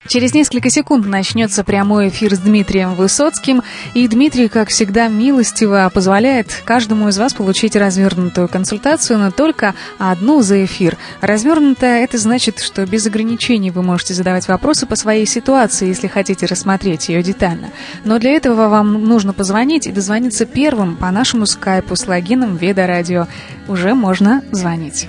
Через несколько секунд начнется прямой эфир с Дмитрием Высоцким. И Дмитрий, как всегда, милостиво позволяет каждому из вас получить развернутую консультацию, но только одну за эфир. Развернутая — это значит, что без ограничений вы можете задавать вопросы по своей ситуации, если хотите рассмотреть ее детально. Но для этого вам нужно позвонить и дозвониться первым по нашему скайпу с логином Веда Радио. Уже можно звонить.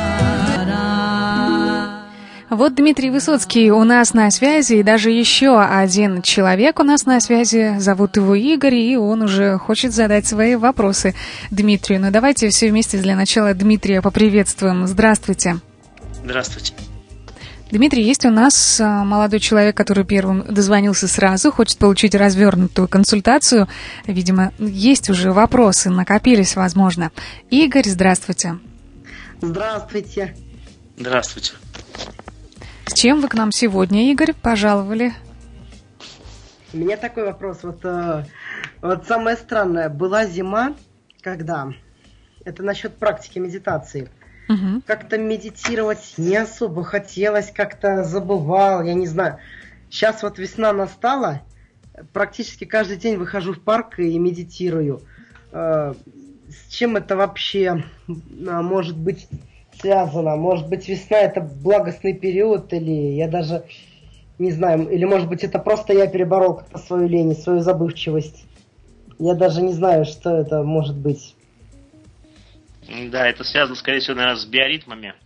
Вот Дмитрий Высоцкий у нас на связи, и даже еще один человек у нас на связи. Зовут его Игорь, и он уже хочет задать свои вопросы Дмитрию. Но давайте все вместе для начала Дмитрия поприветствуем. Здравствуйте. Здравствуйте. Дмитрий, есть у нас молодой человек, который первым дозвонился сразу, хочет получить развернутую консультацию. Видимо, есть уже вопросы, накопились, возможно. Игорь, здравствуйте. Здравствуйте. Здравствуйте. С чем вы к нам сегодня, Игорь, пожаловали? У меня такой вопрос. Вот самое странное. Была зима, когда... Это насчет практики медитации. Угу. Как-то медитировать не особо хотелось, как-то забывал, я не знаю. Сейчас вот весна настала, практически каждый день выхожу в парк и медитирую. С чем это вообще может быть связано? Может быть, весна — это благостный период, или я даже не знаю, или может быть это просто я переборол как-то свою лень, свою забывчивость. Я даже не знаю, что это может быть. Да, это связано, скорее всего, наверное, с биоритмами.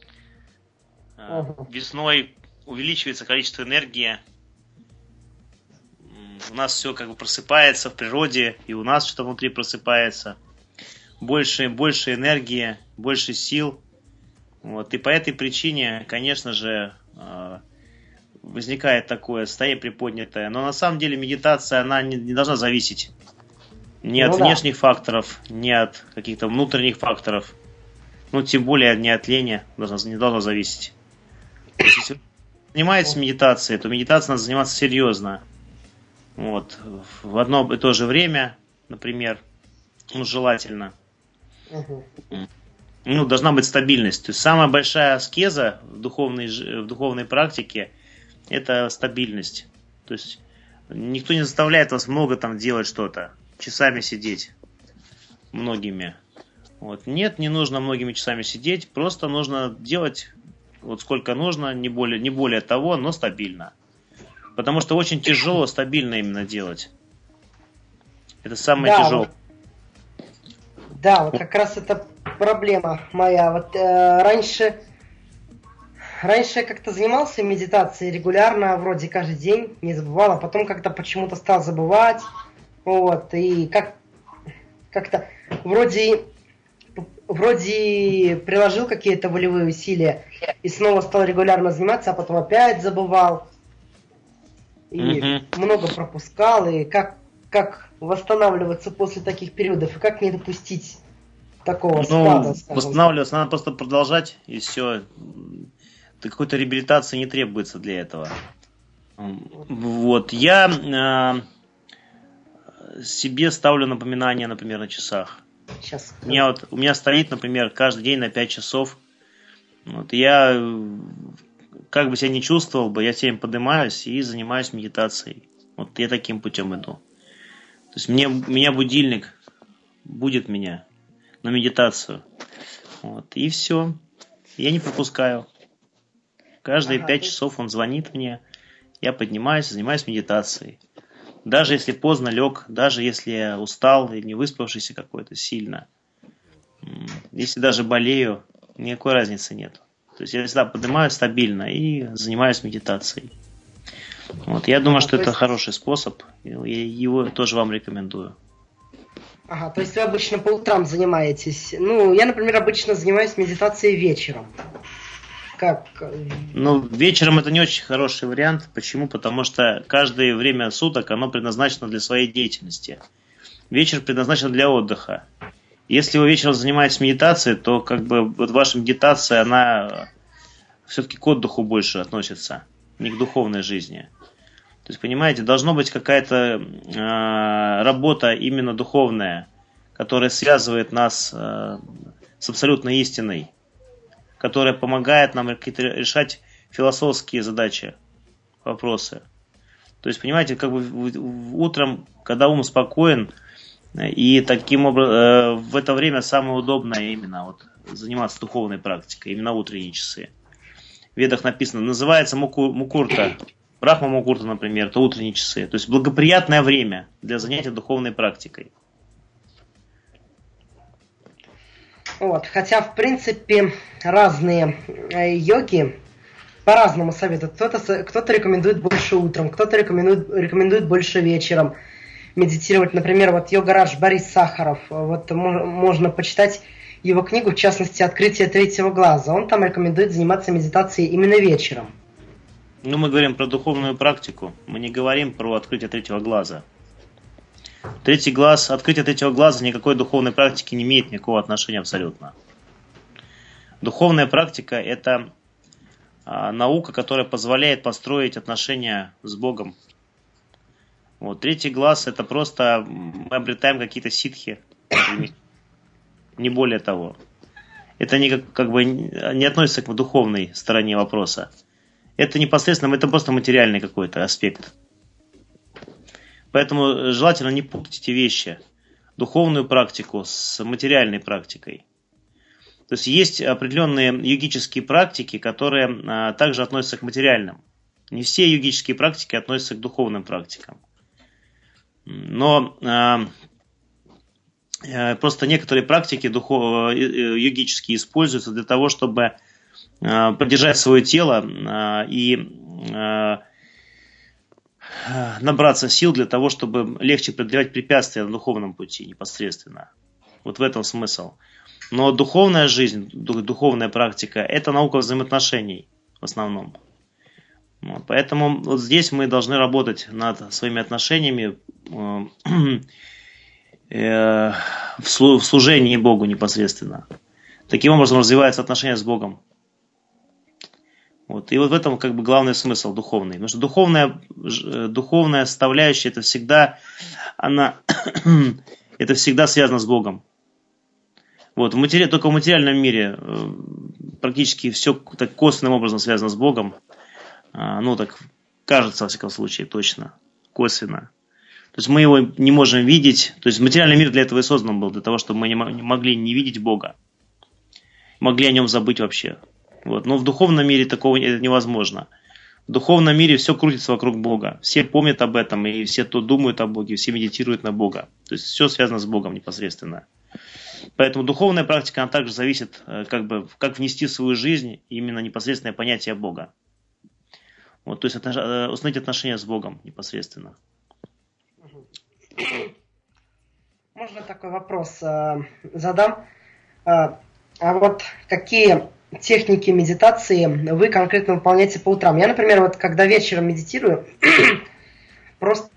Весной увеличивается количество энергии. У нас все как бы просыпается в природе, и у нас что-то внутри просыпается. Больше энергии, больше сил. Вот. И по этой причине, конечно же, возникает такое состояние приподнятое. Но на самом деле медитация, она не должна зависеть ни от внешних факторов, ни от каких-то внутренних факторов. Ну, тем более не от лени не должна зависеть. Если вы занимаетесь медитацией, то медитацией надо заниматься серьезно. Вот. В одно и то же время, например, желательно. Должна быть стабильность. То есть самая большая аскеза в духовной практике – это стабильность. То есть никто не заставляет вас много там делать что-то, часами сидеть многими. Вот. Нет, не нужно многими часами сидеть, просто нужно делать вот сколько нужно, не более того, но стабильно. Потому что очень тяжело стабильно именно делать. Это самое тяжелое. Да, вот как раз это проблема моя. Вот раньше я как-то занимался медитацией регулярно, вроде каждый день, не забывал, а потом как-то почему-то стал забывать. Вот, и как-то вроде приложил какие-то волевые усилия и снова стал регулярно заниматься, а потом опять забывал. И много пропускал, и как восстанавливаться после таких периодов, и как не допустить такого спада. Восстанавливаться надо просто продолжать, и все. Какой-то реабилитации не требуется для этого. Вот. Я себе ставлю напоминания, например, на часах. Сейчас. У меня стоит, например, каждый день на 5 часов. Вот. Я, как бы себя не чувствовал бы, я всем поднимаюсь и занимаюсь медитацией. Вот я таким путем иду. То есть меня будильник будет меня на медитацию. Вот. И все. Я не пропускаю. Каждые 5 часов он звонит мне. Я поднимаюсь, занимаюсь медитацией. Даже если поздно лег, даже если я устал и не выспавшийся какой-то сильно. Если даже болею, никакой разницы нет. То есть я всегда поднимаюсь стабильно и занимаюсь медитацией. Вот. Я думаю, что это хороший способ. Его тоже вам рекомендую. Ага, то есть вы обычно по утрам занимаетесь. Ну, я, например, обычно занимаюсь медитацией вечером. Как? Ну, вечером это не очень хороший вариант. Почему? Потому что каждое время суток оно предназначено для своей деятельности. Вечер предназначен для отдыха. Если вы вечером занимаетесь медитацией, то как бы вот ваша медитация, она все-таки к отдыху больше относится, не к духовной жизни. То есть, понимаете, должна быть какая-то работа именно духовная, которая связывает нас с абсолютной истиной, которая помогает нам решать философские задачи вопросы. То есть, понимаете, как бы утром, когда ум спокоен, и таким образом в это время самое удобное именно вот заниматься духовной практикой, именно утренние часы. В ведах написано, называется мукурта, брахма мукурта, например, это утренние часы. То есть благоприятное время для занятия духовной практикой. Вот, хотя, в принципе, разные йоги по-разному советуют. Кто-то рекомендует больше утром, кто-то рекомендует больше вечером медитировать. Например, вот йогарадж Борис Сахаров, вот можно почитать его книгу, в частности, «Открытие третьего глаза». Он там рекомендует заниматься медитацией именно вечером. Ну, мы говорим про духовную практику, мы не говорим про открытие третьего глаза. Открытие третьего глаза никакой духовной практики не имеет никакого отношения абсолютно. Духовная практика – это наука, которая позволяет построить отношения с Богом. Вот. Третий глаз – это просто мы обретаем какие-то ситхи, не более того. Это не относится к духовной стороне вопроса. Это непосредственно, это просто материальный какой-то аспект. Поэтому желательно не путать эти вещи. Духовную практику с материальной практикой. То есть есть определенные йогические практики, которые также относятся к материальным. Не все йогические практики относятся к духовным практикам. Но просто некоторые практики йогические используются для того, чтобы поддержать свое тело и набраться сил для того, чтобы легче преодолевать препятствия на духовном пути непосредственно. Вот в этом смысл. Но духовная жизнь, духовная практика – это наука взаимоотношений в основном. Вот, поэтому вот здесь мы должны работать над своими отношениями в служении Богу непосредственно. Таким образом развивается отношение с Богом. Вот. И вот в этом как бы главный смысл духовный. Потому что духовная составляющая это всегда связано с Богом. Вот. Только в материальном мире практически все так косвенным образом связано с Богом. Ну, так кажется, во всяком случае, точно. Косвенно. То есть мы его не можем видеть. То есть материальный мир для этого и создан был. Для того, чтобы мы не могли не видеть Бога. Могли о нем забыть вообще. Вот. Но в духовном мире такого невозможно. В духовном мире все крутится вокруг Бога. Все помнят об этом, и все то думают о Боге, все медитируют на Бога. То есть все связано с Богом непосредственно. Поэтому духовная практика, она также зависит, как внести в свою жизнь именно непосредственное понятие Бога. Вот, то есть установить отношения с Богом непосредственно. Можно такой вопрос задам? А вот какие техники медитации вы конкретно выполняете по утрам? Я, например, вот когда вечером медитирую, просто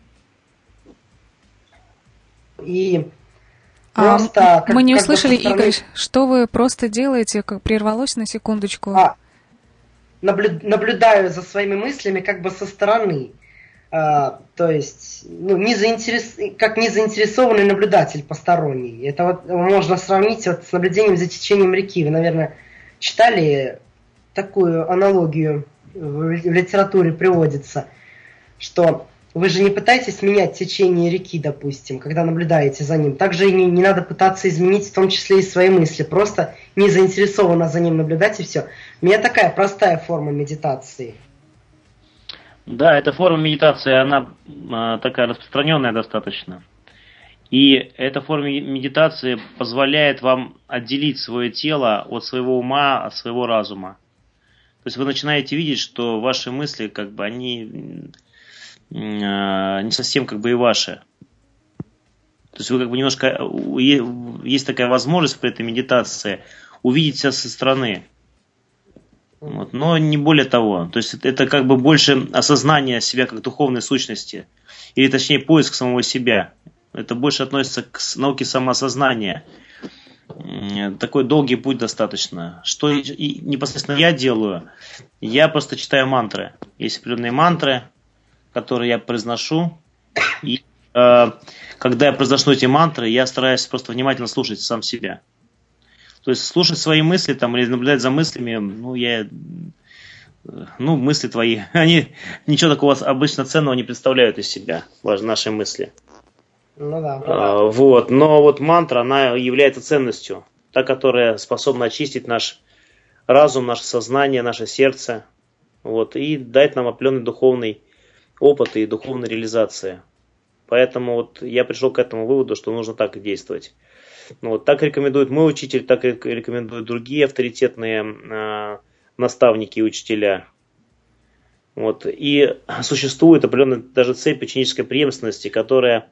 мы не услышали, Игорь, что вы просто делаете, как прервалось на секундочку. Наблюдаю за своими мыслями как бы со стороны. То есть, как незаинтересованный наблюдатель посторонний. Это вот можно сравнить вот с наблюдением за течением реки. Вы, наверное, читали такую аналогию, в литературе приводится, что вы же не пытаетесь менять течение реки, допустим, когда наблюдаете за ним. Также и не надо пытаться изменить в том числе и свои мысли. Просто не заинтересованно за ним наблюдать и все. У меня такая простая форма медитации. Да, эта форма медитации, она такая распространенная достаточно. И эта форма медитации позволяет вам отделить свое тело от своего ума, от своего разума. То есть вы начинаете видеть, что ваши мысли, они не совсем и ваши. То есть вы немножко, есть такая возможность при этой медитации увидеть себя со стороны. Вот, но не более того. То есть это больше осознание себя как духовной сущности. Или точнее поиск самого себя. Это больше относится к науке самоосознания. Такой долгий путь достаточно. Что непосредственно я делаю? Я просто читаю мантры. Есть определенные мантры, которые я произношу. И когда я произношу эти мантры, я стараюсь просто внимательно слушать сам себя. То есть слушать свои мысли или наблюдать за мыслями, я мысли твои, они ничего такого обычно ценного не представляют из себя, наши мысли. Ну да. Вот. Но вот мантра, она является ценностью, та, которая способна очистить наш разум, наше сознание, наше сердце, вот, и дать нам определенный духовный опыт и духовной реализации. Поэтому вот я пришел к этому выводу, что нужно так и действовать. Вот, так рекомендует мой учитель, так и рекомендуют другие авторитетные наставники и учителя. Вот, и существует определенная даже цепь ученической преемственности, которая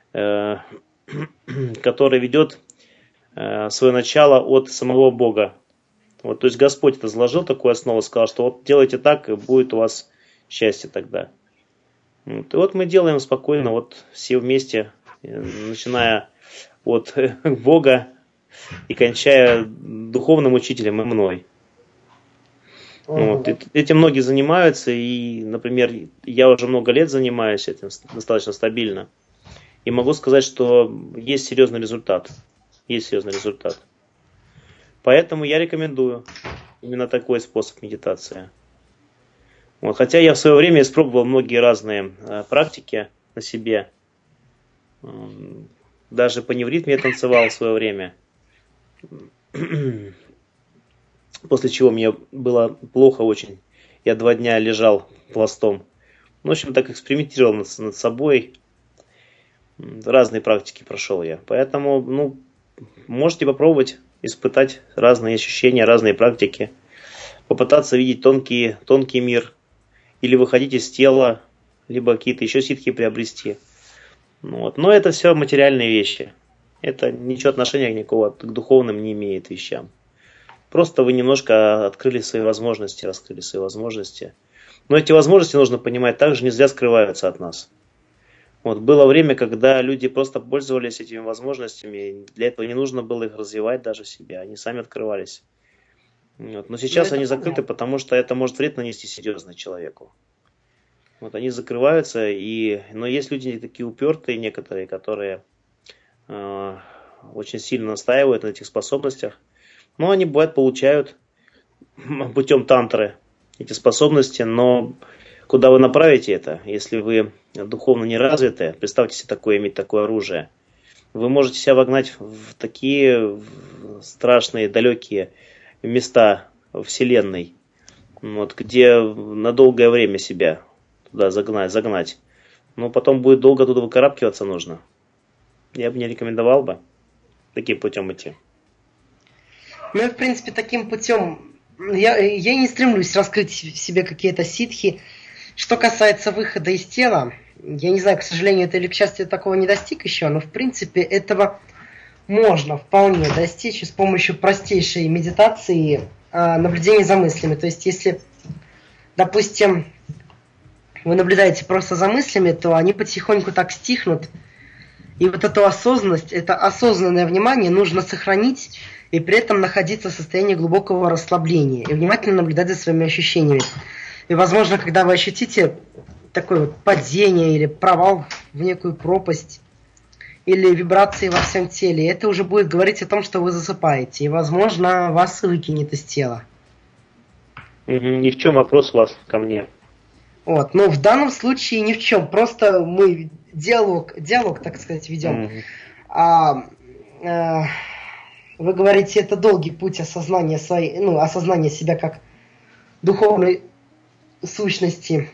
ведет свое начало от самого Бога. Вот, то есть Господь это заложил такую основу, сказал, что вот делайте так, и будет у вас счастье тогда. Вот, и вот мы делаем спокойно, вот все вместе, начиная от Бога и кончая духовным учителем и мной. Вот, этим многие занимаются, и, например, я уже много лет занимаюсь этим достаточно стабильно. И могу сказать, что есть серьезный результат. Есть серьезный результат. Поэтому я рекомендую именно такой способ медитации. Вот, хотя я в свое время испробовал многие разные практики на себе. Даже по невритме я танцевал в свое время. После чего мне было плохо очень. Я 2 дня лежал пластом. В общем, так экспериментировал над собой. Разные практики прошел я. Поэтому, можете попробовать испытать разные ощущения, разные практики. Попытаться видеть тонкий мир. Или выходить из тела, либо какие-то еще ситхи приобрести. Вот. Но это все материальные вещи. Это ничего отношения никакого к духовным не имеет вещам. Просто вы немножко открыли свои возможности, раскрыли свои возможности. Но эти возможности, нужно понимать, также не зря скрываются от нас. Вот, было время, когда люди просто пользовались этими возможностями. Для этого не нужно было их развивать даже в себе. Они сами открывались. Вот. Но сейчас они закрыты, потому что это может вред нанести серьезно человеку. Вот, они закрываются. Но есть люди такие упертые некоторые, которые очень сильно настаивают на этих способностях. Но они, бывает, получают путем тантры эти способности, но куда вы направите это, если вы духовно не развиты, представьте себе иметь такое оружие, вы можете себя вогнать в такие страшные, далекие места Вселенной, вот, где на долгое время себя туда загнать. Но потом будет долго туда выкарабкиваться нужно. Я бы не рекомендовал бы таким путем идти. В принципе, таким путем я не стремлюсь раскрыть в себе какие-то ситхи. Что касается выхода из тела, я не знаю, к сожалению, это или к счастью, я такого не достиг еще, но в принципе этого можно вполне достичь с помощью простейшей медитации наблюдения за мыслями. То есть, если, допустим, вы наблюдаете просто за мыслями, то они потихоньку так стихнут. И вот эту осознанность, это осознанное внимание нужно сохранить и при этом находиться в состоянии глубокого расслабления и внимательно наблюдать за своими ощущениями. И, возможно, когда вы ощутите такое вот падение или провал в некую пропасть, или вибрации во всем теле, это уже будет говорить о том, что вы засыпаете. И, возможно, вас выкинет из тела. И в чем вопрос у вас ко мне? Вот. Но в данном случае ни в чем. Просто мы диалог, так сказать, ведем. Вы говорите, это долгий путь осознания осознания себя как духовной сущности.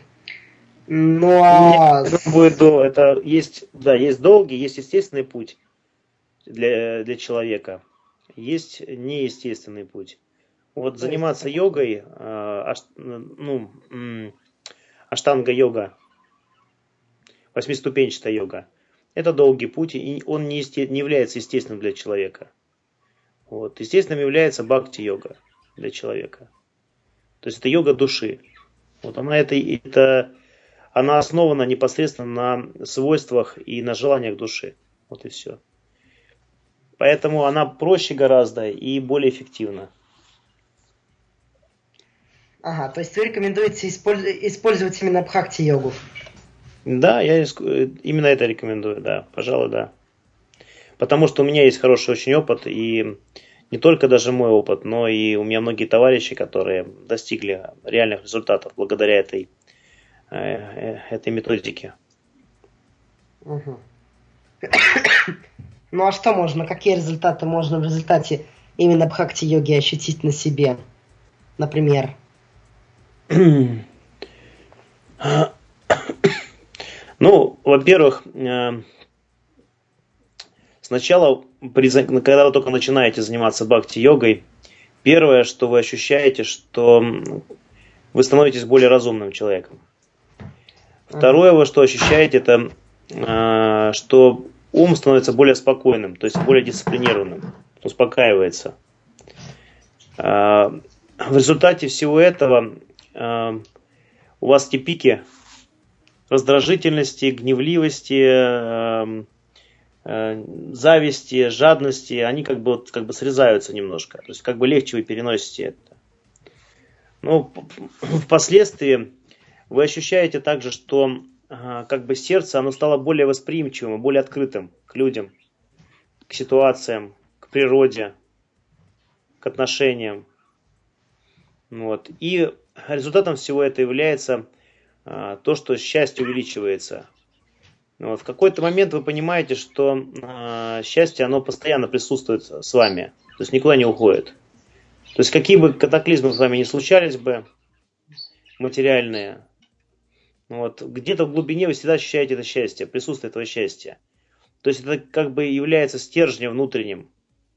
Есть долгий, есть естественный путь для человека, есть неестественный путь. Вот заниматься йогой, аштанга-йога, 8-ступенчатая йога, это долгий путь, и он не является естественным для человека. Вот. Естественным является бхакти-йога для человека. То есть это йога души. Вот она основана непосредственно на свойствах и на желаниях души. Вот и все. Поэтому она проще гораздо и более эффективна. Ага, то есть вы рекомендуете использовать именно бхакти-йогу? Да, я именно это рекомендую, да, пожалуй, да. Потому что у меня есть хороший очень опыт, и не только даже мой опыт, но и у меня многие товарищи, которые достигли реальных результатов благодаря этой методике. Угу. Ну а что можно, какие результаты можно в результате именно бхакти-йоги ощутить на себе, например? Ну, во-первых, сначала, когда вы только начинаете заниматься бхакти-йогой, первое, что вы ощущаете, что вы становитесь более разумным человеком. Второе, вы что ощущаете, это что ум становится более спокойным, то есть более дисциплинированным, успокаивается. В результате всего этого у вас эти пики раздражительности, гневливости, зависти, жадности, они как бы срезаются немножко. То есть как бы легче вы переносите это. Но впоследствии вы ощущаете также, что как бы сердце, оно стало более восприимчивым, более открытым к людям, к ситуациям, к природе, к отношениям. Вот. И результатом всего этого является то, что счастье увеличивается. Вот. В какой-то момент вы понимаете, что счастье, оно постоянно присутствует с вами, то есть никуда не уходит. То есть какие бы катаклизмы с вами ни случались бы, материальные, вот, где-то в глубине вы всегда ощущаете это счастье, присутствие этого счастья. То есть это как бы является стержнем внутренним.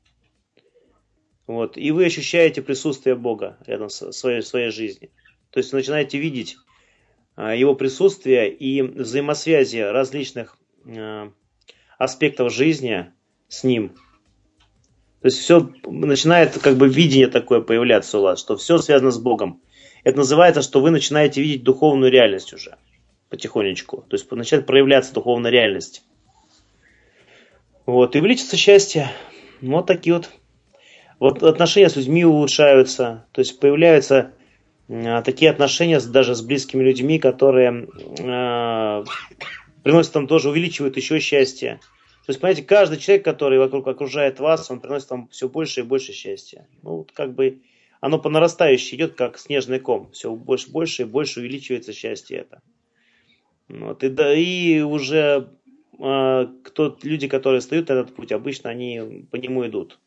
Вот, и вы ощущаете присутствие Бога рядом с своей жизнью. То есть вы начинаете видеть Его присутствие и взаимосвязи различных аспектов жизни с Ним. То есть все начинает как бы видение такое появляться у вас, что все связано с Богом. Это называется, что вы начинаете видеть духовную реальность уже потихонечку. То есть начинает проявляться духовная реальность. Вот, и увеличится счастье. Вот такие вот отношения с людьми улучшаются. То есть появляются такие отношения даже с близкими людьми, которые приносят вам тоже, увеличивают еще счастье. То есть, понимаете, каждый человек, который вокруг окружает вас, он приносит вам все больше и больше счастья. Ну, вот как бы оно по нарастающей идет, как снежный ком. Все больше и больше увеличивается счастье это. Вот. И уже люди, которые встают на этот путь, обычно они по нему идут.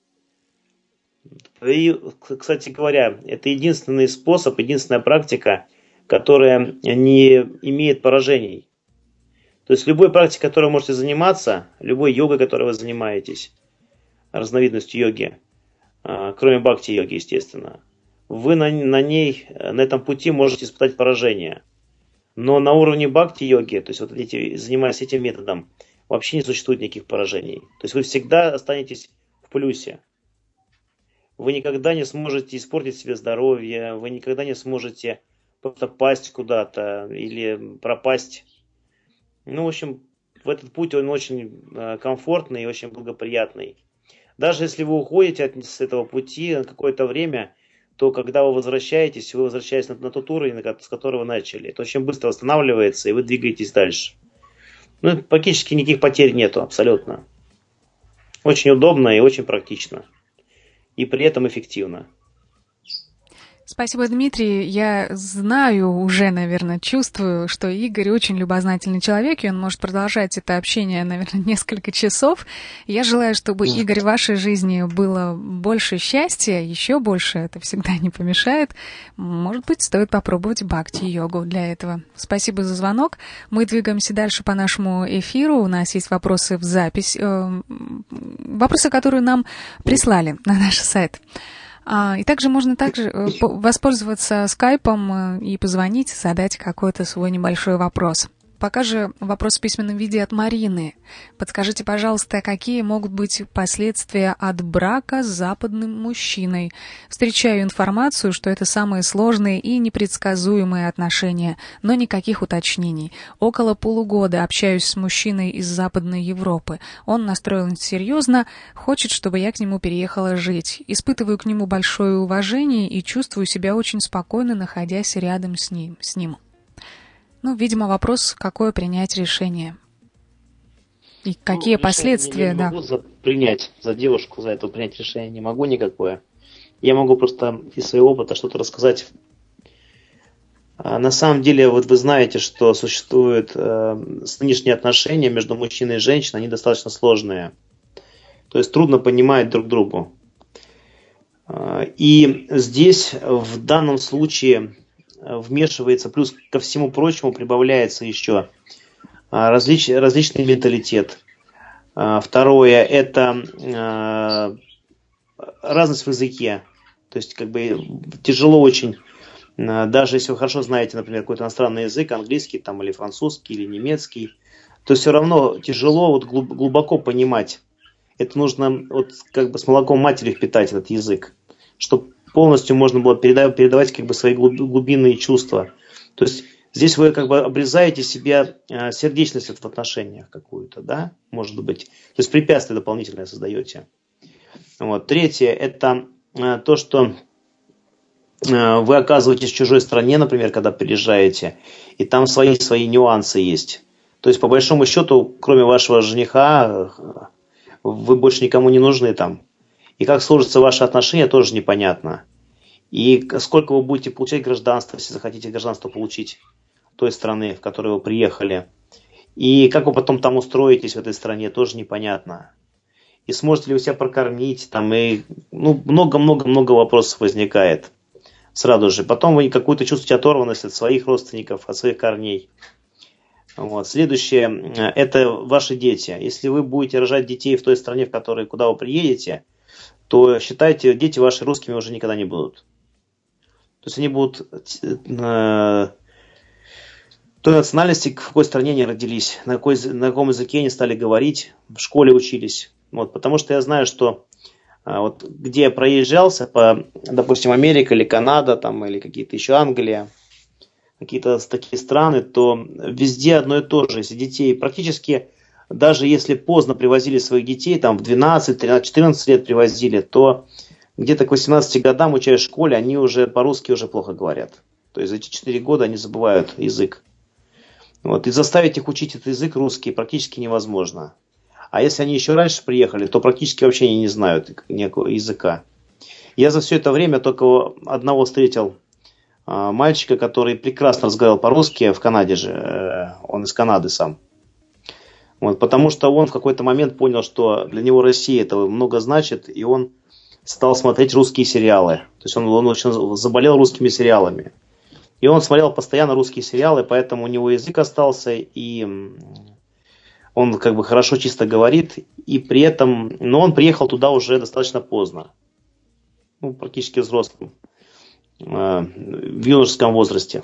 И, кстати говоря, это единственный способ, единственная практика, которая не имеет поражений. То есть любой практикой, которой вы можете заниматься, любой йогой, которой вы занимаетесь, разновидностью йоги, кроме бхакти-йоги, естественно, вы на этом пути можете испытать поражение. Но на уровне бхакти-йоги, то есть вот занимаясь этим методом, вообще не существует никаких поражений. То есть вы всегда останетесь в плюсе. Вы никогда не сможете испортить себе здоровье, вы никогда не сможете просто пасть куда-то или пропасть. Ну, в общем, в этот путь он очень комфортный и очень благоприятный. Даже если вы уходите с этого пути на какое-то время, то когда вы возвращаетесь на тот уровень, с которого вы начали. Это очень быстро восстанавливается, и вы двигаетесь дальше. Ну, практически никаких потерь нету, абсолютно. Очень удобно и очень практично. И при этом эффективно. Спасибо, Дмитрий. Я знаю, уже, наверное, чувствую, что Игорь очень любознательный человек, и он может продолжать это общение, наверное, несколько часов. Я желаю, чтобы, Игорь, в вашей жизни было больше счастья, еще больше, это всегда не помешает. Может быть, стоит попробовать бхакти-йогу для этого. Спасибо за звонок. Мы двигаемся дальше по нашему эфиру. У нас есть вопросы в запись, вопросы, которые нам прислали на наш сайт. И также можно воспользоваться скайпом и позвонить, задать какой-то свой небольшой вопрос. Пока же вопрос в письменном виде от Марины. Подскажите, пожалуйста, какие могут быть последствия от брака с западным мужчиной? Встречаю информацию, что это самые сложные и непредсказуемые отношения, но никаких уточнений. Около полугода общаюсь с мужчиной из Западной Европы. Он настроен серьезно, хочет, чтобы я к нему переехала жить. Испытываю к нему большое уважение и чувствую себя очень спокойно, находясь рядом с ним. Ну, видимо, вопрос, какое принять решение. И какие последствия, я не могу принять за девушку, за это принять решение не могу никакое. Я могу просто из своего опыта что-то рассказать. На самом деле, вот вы знаете, что существуют нынешние отношения между мужчиной и женщиной, они достаточно сложные. То есть трудно понимать друг другу. И здесь в данном случае вмешивается, плюс ко всему прочему прибавляется еще различный менталитет. Второе – это разность в языке. То есть как бы тяжело очень, даже если вы хорошо знаете, например, какой-то иностранный язык, английский там, или французский, или немецкий, то все равно тяжело вот глубоко понимать. Это нужно вот как бы с молоком матери впитать этот язык, чтобы полностью можно было передавать как бы свои глубинные чувства. То есть здесь вы как бы обрезаете себе сердечность в отношениях какую-то, да, может быть. То есть препятствие дополнительное создаете. Вот. Третье – это то, что вы оказываетесь в чужой стране, например, когда приезжаете, и там свои нюансы есть. То есть, по большому счету, кроме вашего жениха, вы больше никому не нужны там. И как сложатся ваши отношения, тоже непонятно. И сколько вы будете получать гражданство, если захотите гражданство получить той страны, в которую вы приехали. И как вы потом там устроитесь в этой стране, тоже непонятно. И сможете ли вы себя прокормить, там, и много-много-много вопросов возникает сразу же. Потом вы какую-то чувствуете оторванность от своих родственников, от своих корней. Вот. Следующее – это ваши дети. Если вы будете рожать детей в той стране, куда вы приедете, то считайте, дети ваши русскими уже никогда не будут. То есть они будут той национальности, в какой стране они родились, на каком языке они стали говорить, в школе учились. Вот, потому что я знаю, что вот, где я проезжался, допустим, Америка или Канада, там, или какие-то еще Англия, какие-то такие страны, то везде одно и то же. Если детей практически, даже если поздно привозили своих детей, там в 12, 13, 14 лет привозили, то где-то к 18 годам, учась в школе, они уже по-русски уже плохо говорят. То есть за эти 4 года они забывают язык. Вот, и заставить их учить этот язык русский практически невозможно. А если они еще раньше приехали, то практически вообще не знают никакого языка. Я за все это время только одного встретил мальчика, который прекрасно разговаривал по-русски в Канаде же. Он из Канады сам. Вот, потому что он в какой-то момент понял, что для него Россия это много значит, и он стал смотреть русские сериалы. То есть он очень заболел русскими сериалами. И он смотрел постоянно русские сериалы, поэтому у него язык остался, и он как бы хорошо чисто говорит, и при этом, но он приехал туда уже достаточно поздно, практически взрослым, в юношеском возрасте.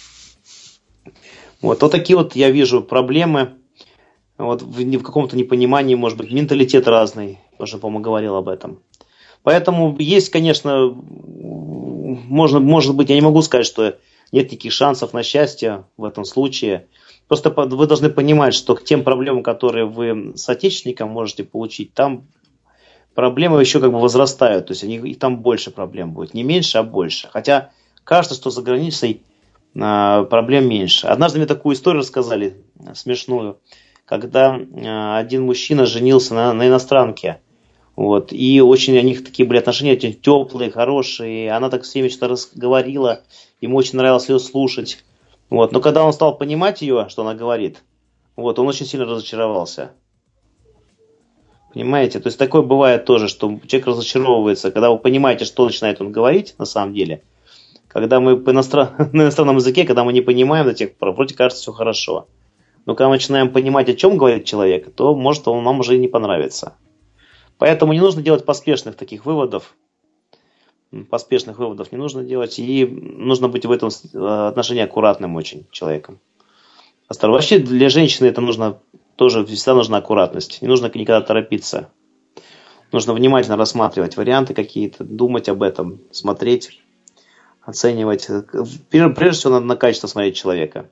Вот такие вот я вижу проблемы, вот в каком-то непонимании, может быть, менталитет разный, уже, по-моему, говорил об этом. Поэтому есть, конечно, может быть, я не могу сказать, что нет никаких шансов на счастье в этом случае. Просто вы должны понимать, что к тем проблемам, которые вы с отечественником можете получить, там проблемы еще как бы возрастают. То есть их там больше проблем будет. Не меньше, а больше. Хотя кажется, что за границей проблем меньше. Однажды мне такую историю рассказали, смешную, когда один мужчина женился на иностранке. Вот, и очень у них такие были отношения очень теплые, хорошие. Она так все время что-то говорила, ему очень нравилось ее слушать. Вот, но когда он стал понимать ее, что она говорит, вот, он очень сильно разочаровался. Понимаете? То есть такое бывает тоже, что человек разочаровывается, когда вы понимаете, что начинает он говорить на самом деле. Когда мы на иностранном языке, когда мы не понимаем до тех пор, вроде кажется все хорошо. Но когда мы начинаем понимать, о чем говорит человек, то может он нам уже и не понравится. Поэтому не нужно делать поспешных таких выводов. Поспешных выводов не нужно делать. И нужно быть в этом отношении аккуратным очень человеком. Вообще для женщины это нужно тоже, всегда нужна аккуратность. Не нужно никогда торопиться. Нужно внимательно рассматривать варианты какие-то, думать об этом, смотреть, оценивать. Прежде всего надо на качество смотреть человека.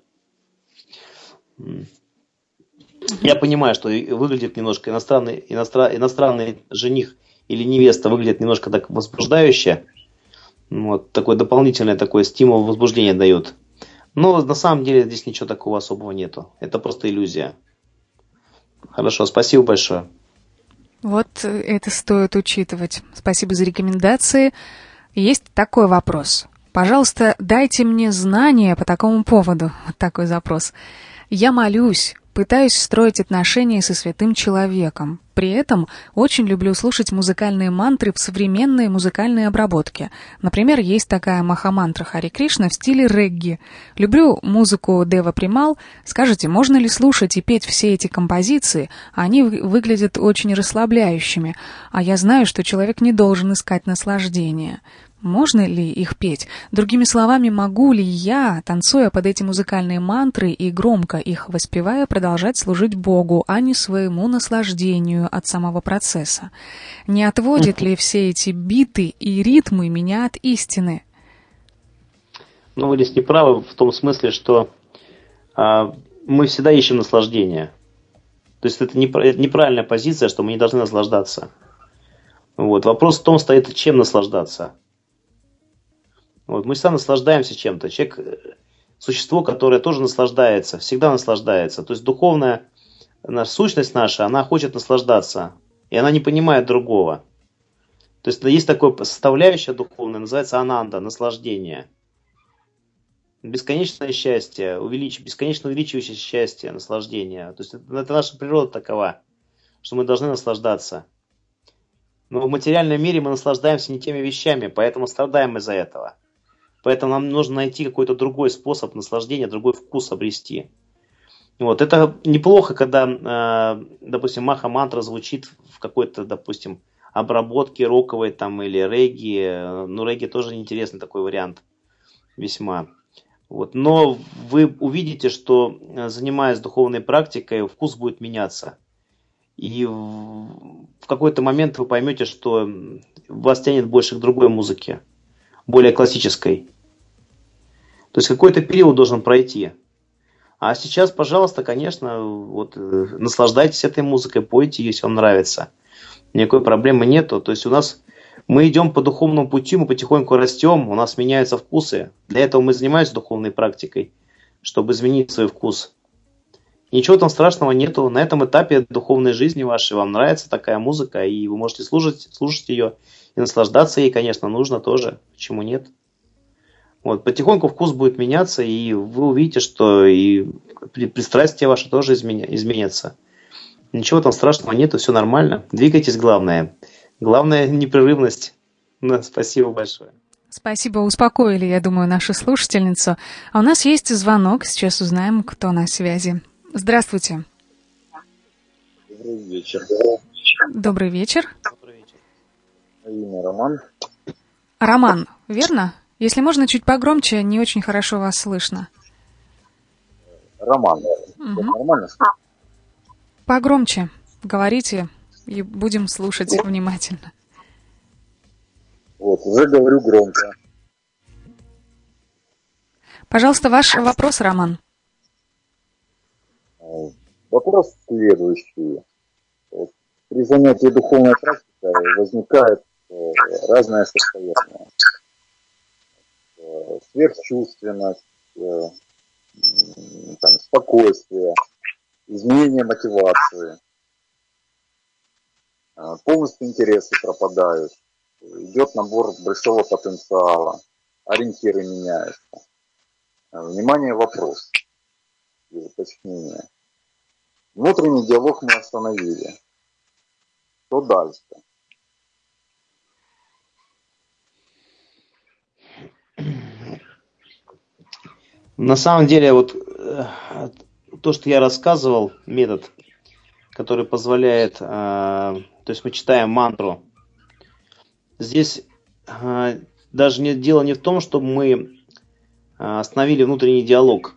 Я понимаю, что выглядит немножко иностранный жених или невеста выглядит немножко так возбуждающе. Вот, такой дополнительный такой стимул возбуждения дает. Но на самом деле здесь ничего такого особого нету. Это просто иллюзия. Хорошо, спасибо большое. Вот это стоит учитывать. Спасибо за рекомендации. Есть такой вопрос. Пожалуйста, дайте мне знания по такому поводу. Вот такой запрос. Я молюсь, пытаюсь строить отношения со святым человеком. При этом очень люблю слушать музыкальные мантры в современной музыкальной обработке. Например, есть такая маха-мантра Хари Кришна в стиле регги. Люблю музыку Дева Примал. Скажите, можно ли слушать и петь все эти композиции? Они выглядят очень расслабляющими. А я знаю, что человек не должен искать наслаждения. Можно ли их петь? Другими словами, могу ли я, танцуя под эти музыкальные мантры и громко их воспевая, продолжать служить Богу, а не своему наслаждению от самого процесса? Не отводят ли все эти биты и ритмы меня от истины? Ну, вы здесь не правы в том смысле, что мы всегда ищем наслаждение. То есть это неправильная позиция, что мы не должны наслаждаться. Вот. Вопрос в том стоит, чем наслаждаться. Вот, мы всегда наслаждаемся чем-то. Человек – существо, которое тоже наслаждается, всегда наслаждается. То есть духовная сущность наша, она хочет наслаждаться, и она не понимает другого. То есть есть такое составляющее духовное, называется ананда, наслаждение. Бесконечное счастье, бесконечно увеличивающееся счастье, наслаждение. То есть это наша природа такова, что мы должны наслаждаться. Но в материальном мире мы наслаждаемся не теми вещами, поэтому страдаем из-за этого. Поэтому нам нужно найти какой-то другой способ наслаждения, другой вкус обрести. Вот. Это неплохо, когда, допустим, маха-мантра звучит в какой-то, допустим, обработке роковой там, или регги. Ну, регги тоже интересный такой вариант весьма. Вот. Но вы увидите, что, занимаясь духовной практикой, вкус будет меняться. И в какой-то момент вы поймете, что вас тянет больше к другой музыке, более классической. То есть какой-то период должен пройти. А сейчас, пожалуйста, конечно, вот, наслаждайтесь этой музыкой, пойте, если вам нравится. Никакой проблемы нету. То есть мы идем по духовному пути, мы потихоньку растем, у нас меняются вкусы. Для этого мы занимаемся духовной практикой, чтобы изменить свой вкус. Ничего там страшного нету. На этом этапе духовной жизни вашей вам нравится такая музыка, и вы можете слушать ее и наслаждаться ей, конечно, нужно тоже. Почему нет? Вот, потихоньку вкус будет меняться, и вы увидите, что и пристрастие ваше тоже изменится. Ничего там страшного нету, все нормально. Двигайтесь, главное. Главное непрерывность. Спасибо большое. Спасибо, успокоили, я думаю, нашу слушательницу. А у нас есть звонок, сейчас узнаем, кто на связи. Здравствуйте. Добрый вечер. Добрый вечер. Добрый вечер. Имя Роман. Роман, верно? Если можно, чуть погромче, не очень хорошо вас слышно. Роман. Угу. Нормально? Погромче говорите, и будем слушать внимательно. Вот, уже говорю громко. Пожалуйста, ваш вопрос, Роман. Вопрос следующий. При занятии духовной практикой возникает разное состояние. Сверхчувственность, там, спокойствие, изменение мотивации. Полностью интересы пропадают. Идет набор большого потенциала. Ориентиры меняются. Внимание, вопрос. И уточнение. Внутренний диалог мы остановили. Что дальше? На самом деле, вот то, что я рассказывал, метод, который позволяет, то есть мы читаем мантру. Здесь даже дело не в том, чтобы мы остановили внутренний диалог.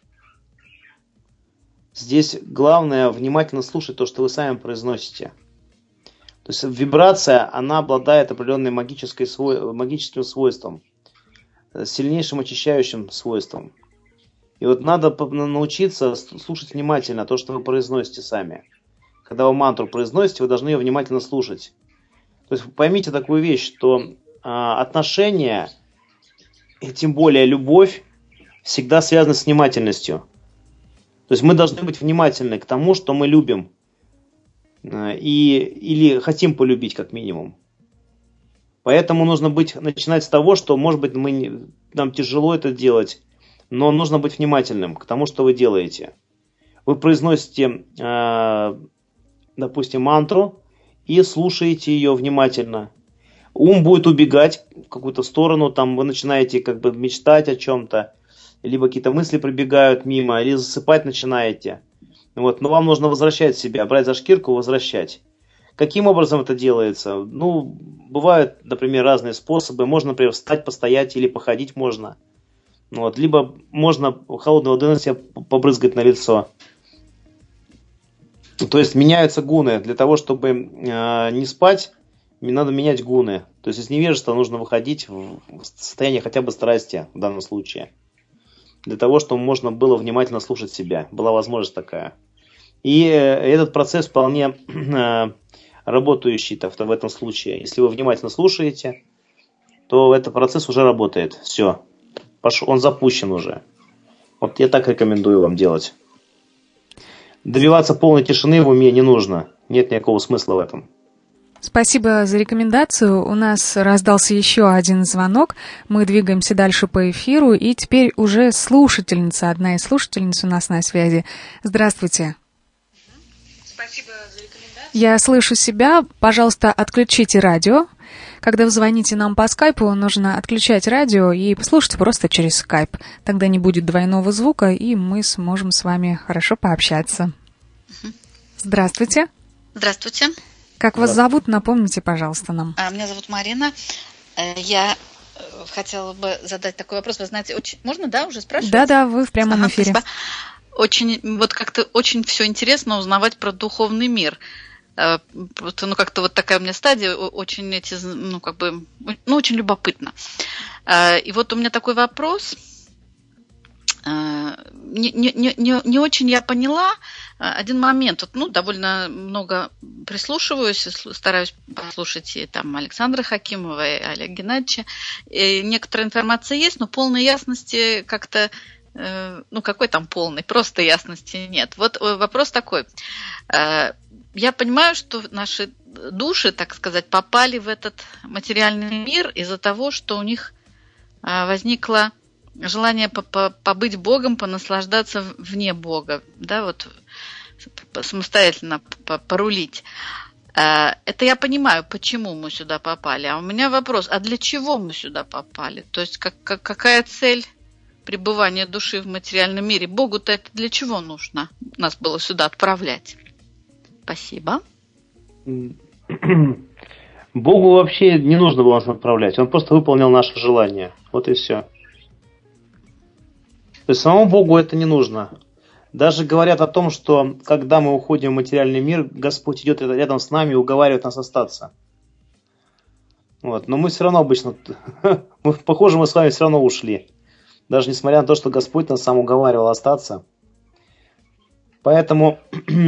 Здесь главное внимательно слушать то, что вы сами произносите. То есть вибрация, она обладает определенным магическим свойством, сильнейшим очищающим свойством. И вот надо научиться слушать внимательно то, что вы произносите сами. Когда вы мантру произносите, вы должны ее внимательно слушать. То есть поймите такую вещь, что отношения, и тем более любовь, всегда связаны с внимательностью. То есть мы должны быть внимательны к тому, что мы любим. или хотим полюбить как минимум. Поэтому нужно начинать с того, что, может быть, нам тяжело это делать, но нужно быть внимательным к тому, что вы делаете. Вы произносите, допустим, мантру и слушаете ее внимательно. Ум будет убегать в какую-то сторону, там вы начинаете как бы мечтать о чем-то, либо какие-то мысли пробегают мимо, или засыпать начинаете. Вот, но вам нужно возвращать себя, брать за шкирку, возвращать. Каким образом это делается? Бывают, например, разные способы. Можно, например, встать, постоять или походить можно. Вот, либо можно холодной водой на себя побрызгать на лицо. То есть меняются гуны. Для того, чтобы не спать, надо менять гуны. То есть из невежества нужно выходить в состояние хотя бы страсти в данном случае. Для того, чтобы можно было внимательно слушать себя. Была возможность такая. И этот процесс вполне работающий в этом случае. Если вы внимательно слушаете, то этот процесс уже работает. Все. Он запущен уже. Вот я так рекомендую вам делать. Добиваться полной тишины в уме не нужно. Нет никакого смысла в этом. Спасибо за рекомендацию. У нас раздался еще один звонок. Мы двигаемся дальше по эфиру. И теперь уже слушательница, одна из слушательниц у нас на связи. Здравствуйте. Спасибо за рекомендацию. Я слышу себя. Пожалуйста, отключите радио. Когда вы звоните нам по скайпу, нужно отключать радио и послушать просто через скайп. Тогда не будет двойного звука, и мы сможем с вами хорошо пообщаться. Здравствуйте. Здравствуйте. Как вас зовут? Напомните, пожалуйста, нам. Меня зовут Марина. Я хотела бы задать такой вопрос. Вы знаете, можно, уже спрашивать? Да, вы в прямом эфире. Спасибо. Как-то очень все интересно узнавать про духовный мир. Как-то вот такая у меня стадия, очень очень любопытно. И вот у меня такой вопрос. Не очень я поняла один момент. Довольно много прислушиваюсь, стараюсь послушать и Александра Хакимова, и Олега Геннадьевича. И некоторая информация есть, но полной ясности как-то, какой там полной, просто ясности нет. Вот вопрос такой. Я понимаю, что наши души, так сказать, попали в этот материальный мир из-за того, что у них возникло желание побыть Богом, понаслаждаться вне Бога, самостоятельно порулить. Это я понимаю, почему мы сюда попали. А у меня вопрос, а для чего мы сюда попали? То есть какая цель пребывания души в материальном мире? Богу-то это для чего нужно? Нас было сюда отправлять. Спасибо. Богу вообще не нужно было нас отправлять. Он просто выполнил наше желание. Вот и все. То есть самому Богу это не нужно. Даже говорят о том, что когда мы уходим в материальный мир, Господь идет рядом с нами и уговаривает нас остаться. Вот. Но мы все равно обычно, похоже, мы с вами все равно ушли. Даже несмотря на то, что Господь нас сам уговаривал остаться. Поэтому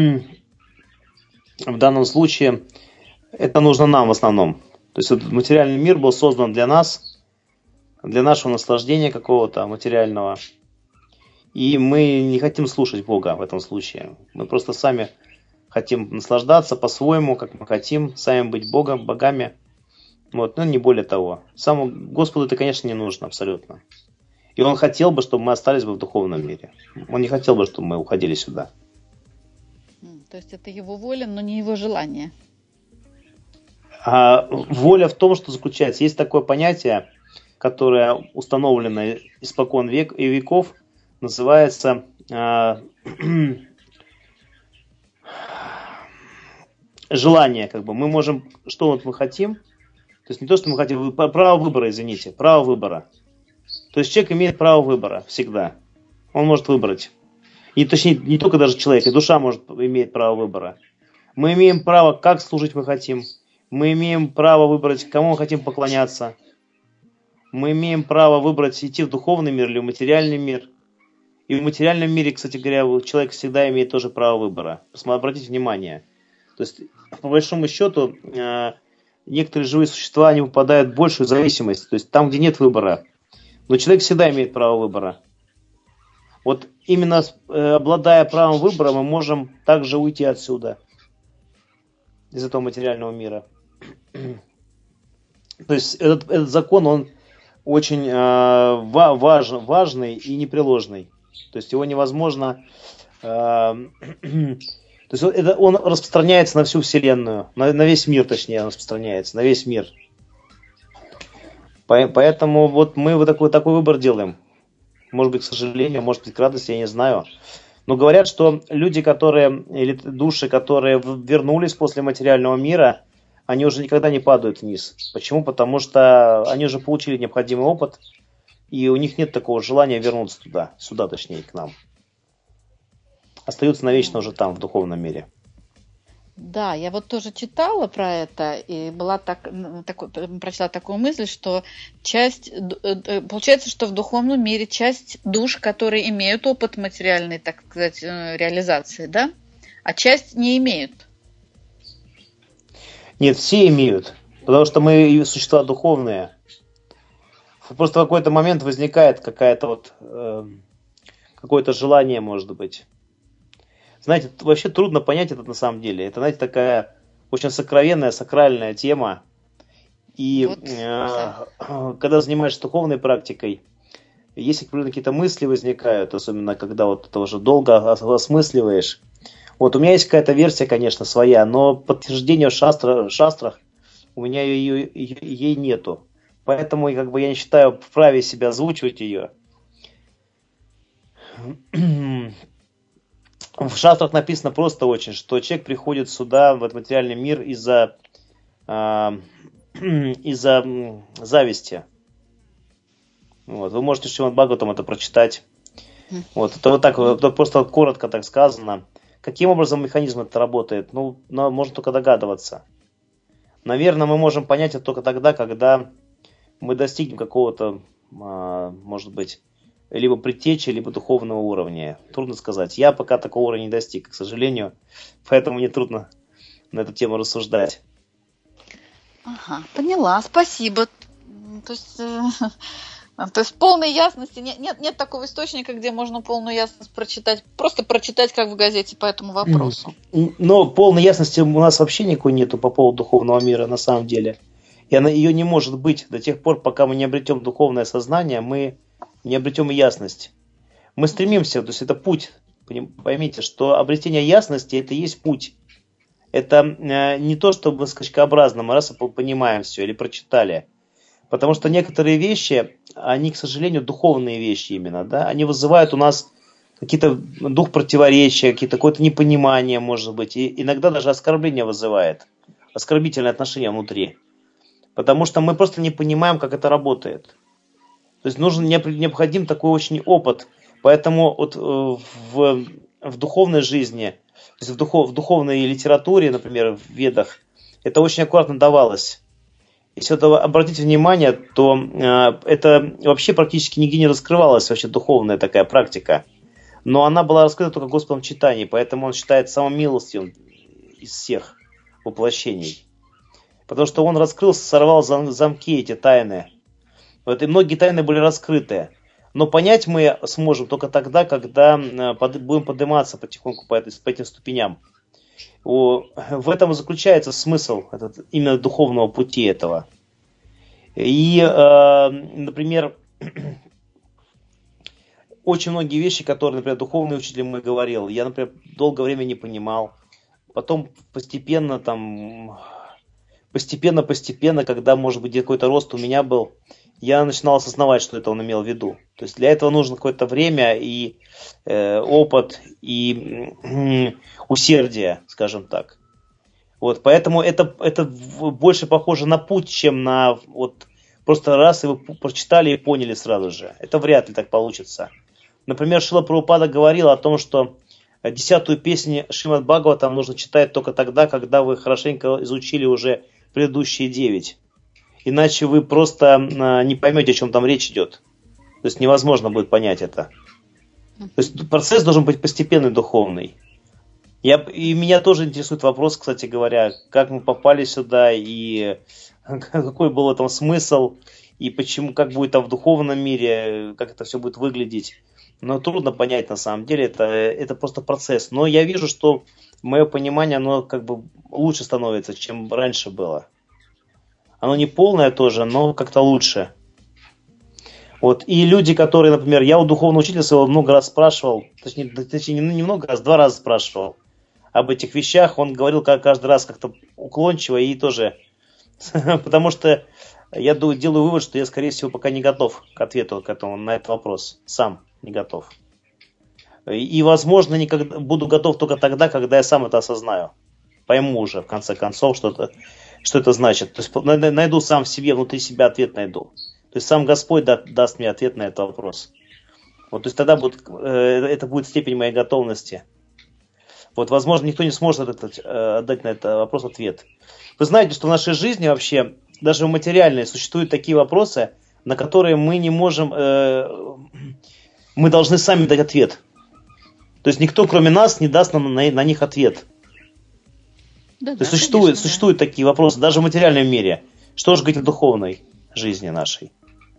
в данном случае это нужно нам в основном. То есть этот материальный мир был создан для нас, для нашего наслаждения какого-то материального. И мы не хотим слушать Бога в этом случае. Мы просто сами хотим наслаждаться по-своему, как мы хотим, сами быть богами. Вот, но не более того. Самому Господу это, конечно, не нужно абсолютно. И Он хотел бы, чтобы мы остались бы в духовном мире. Он не хотел бы, чтобы мы уходили сюда. То есть это Его воля, но не Его желание. А воля в том, что заключается. Есть такое понятие, которое установлено испокон веков, называется желание. Мы можем, что мы хотим, то есть не то, что мы хотим, право выбора, извините, право выбора. То есть человек имеет право выбора всегда. Он может выбрать. И точнее, не только даже человек, и душа имеет право выбора. Мы имеем право, как служить мы хотим. Мы имеем право выбрать, кому мы хотим поклоняться. Мы имеем право выбрать, идти в духовный мир или в материальный мир. И в материальном мире, кстати говоря, человек всегда имеет тоже право выбора. Обратите внимание. То есть, по большому счету, некоторые живые существа, они попадают в большую зависимость. То есть там, где нет выбора. Но человек всегда имеет право выбора. Вот именно обладая правом выбора, мы можем также уйти отсюда. из этого материального мира. То есть этот закон, он очень важный и непреложный. То есть его невозможно... То есть он распространяется на всю Вселенную, на весь мир, точнее, он распространяется, на весь мир. Поэтому вот мы вот такой выбор делаем. Может быть, к сожалению, может быть, к радости, я не знаю. Но говорят, что люди, или души, которые вернулись после материального мира, они уже никогда не падают вниз. Почему? Потому что они уже получили необходимый опыт, и у них нет такого желания вернуться сюда точнее, к нам. Остаются навечно уже там, в духовном мире. Да, я вот тоже читала про это, и прочла такую мысль, что получается, что в духовном мире часть душ, которые имеют опыт материальной, так сказать, реализации, да, а часть не имеют. Нет, все имеют, потому что мы существа духовные. Просто в какой-то момент возникает какое-то желание, может быть. Знаете, вообще трудно понять это на самом деле. Это, знаете, такая очень сокровенная, сакральная тема. И когда занимаешься духовной практикой, если какие-то мысли возникают, особенно когда вот это уже долго осмысливаешь. Вот у меня есть какая-то версия, конечно, своя, но подтверждения в шастрах у меня ей нету. Поэтому я не считаю вправе себя озвучивать ее. В шастрах написано просто очень, что человек приходит сюда, в этот материальный мир, из-за зависти. Вот. Вы можете Шримад Бхагаватам это прочитать. Вот. Это вот так, это просто коротко так сказано. Каким образом механизм это работает? Можно только догадываться. Наверное, мы можем понять это только тогда, когда мы достигнем какого-то, может быть, либо предтечи, либо духовного уровня. Трудно сказать. Я пока такого уровня не достиг, к сожалению. Поэтому мне трудно на эту тему рассуждать. Ага, поняла, спасибо. То есть полной ясности нет такого источника, где можно полную ясность прочитать, просто прочитать, как в газете, по этому вопросу. Но полной ясности у нас вообще никакой нету по поводу духовного мира на самом деле. И ее не может быть до тех пор, пока мы не обретем духовное сознание, мы не обретем ясность. Мы стремимся, то есть это путь. Поймите, что обретение ясности это и есть путь. Это не то, что мы скачкообразно мы раз и понимаем все или прочитали. Потому что некоторые вещи, они, к сожалению, духовные вещи именно, да, они вызывают у нас какие-то дух противоречия, какое-то непонимание, может быть, и иногда даже оскорбление вызывает, оскорбительное отношение внутри. Потому что мы просто не понимаем, как это работает. То есть необходим такой очень опыт. Поэтому вот в духовной жизни, то есть в духовной литературе, например, в Ведах, это очень аккуратно давалось. Если это обратите внимание, то это вообще практически нигде не раскрывалась вообще духовная такая практика. Но она была раскрыта только Господом в читании, поэтому он считается самым милостивым из всех воплощений. Потому что он раскрыл, сорвал замки эти тайны. Вот, и многие тайны были раскрыты. Но понять мы сможем только тогда, когда будем подниматься потихоньку по этим ступеням. В этом и заключается смысл именно духовного пути этого. И, например, очень многие вещи, которые, например, духовный учитель мне говорил, я, например, долгое время не понимал. Потом постепенно, когда, может быть, какой-то рост у меня был, я начинал осознавать, что это он имел в виду. То есть для этого нужно какое-то время и опыт, и усердие, скажем так. Вот, поэтому это больше похоже на путь, чем на просто раз и вы прочитали и поняли сразу же. Это вряд ли так получится. Например, Шрила Прабхупада говорил о том, что 10-ю песню Шримад Бхагаватам нужно читать только тогда, когда вы хорошенько изучили уже предыдущие 9. Иначе вы просто не поймете, о чем там речь идет. То есть невозможно будет понять это. То есть процесс должен быть постепенный, духовный. И меня тоже интересует вопрос, кстати говоря, как мы попали сюда, и какой был в этом смысл, и почему, как будет там в духовном мире, как это все будет выглядеть. Но трудно понять на самом деле, это просто процесс. Но я вижу, что мое понимание, оно как бы лучше становится, чем раньше было. Оно не полное тоже, но как-то лучше. Вот. И люди, которые, например, я у духовного учителя своего много раз спрашивал, точнее не много раз, 2 раза спрашивал об этих вещах. Он говорил каждый раз как-то уклончиво и тоже, потому что я делаю вывод, что я, скорее всего, пока не готов к ответу на этот вопрос. Сам не готов. И возможно, буду готов только тогда, когда я сам это осознаю. Пойму уже, в конце концов, что это значит. То есть найду сам в себе, внутри себя ответ найду. То есть сам Господь даст мне ответ на этот вопрос. Вот, то есть тогда это будет степень моей готовности. Вот, возможно, никто не сможет отдать на этот вопрос ответ. Вы знаете, что в нашей жизни вообще, даже в материальной, существуют такие вопросы, на которые мы не можем, мы должны сами дать ответ. То есть никто, кроме нас, не даст нам на них ответ. Да, То есть существуют такие вопросы, даже в материальном мире. Что же говорить о духовной жизни нашей?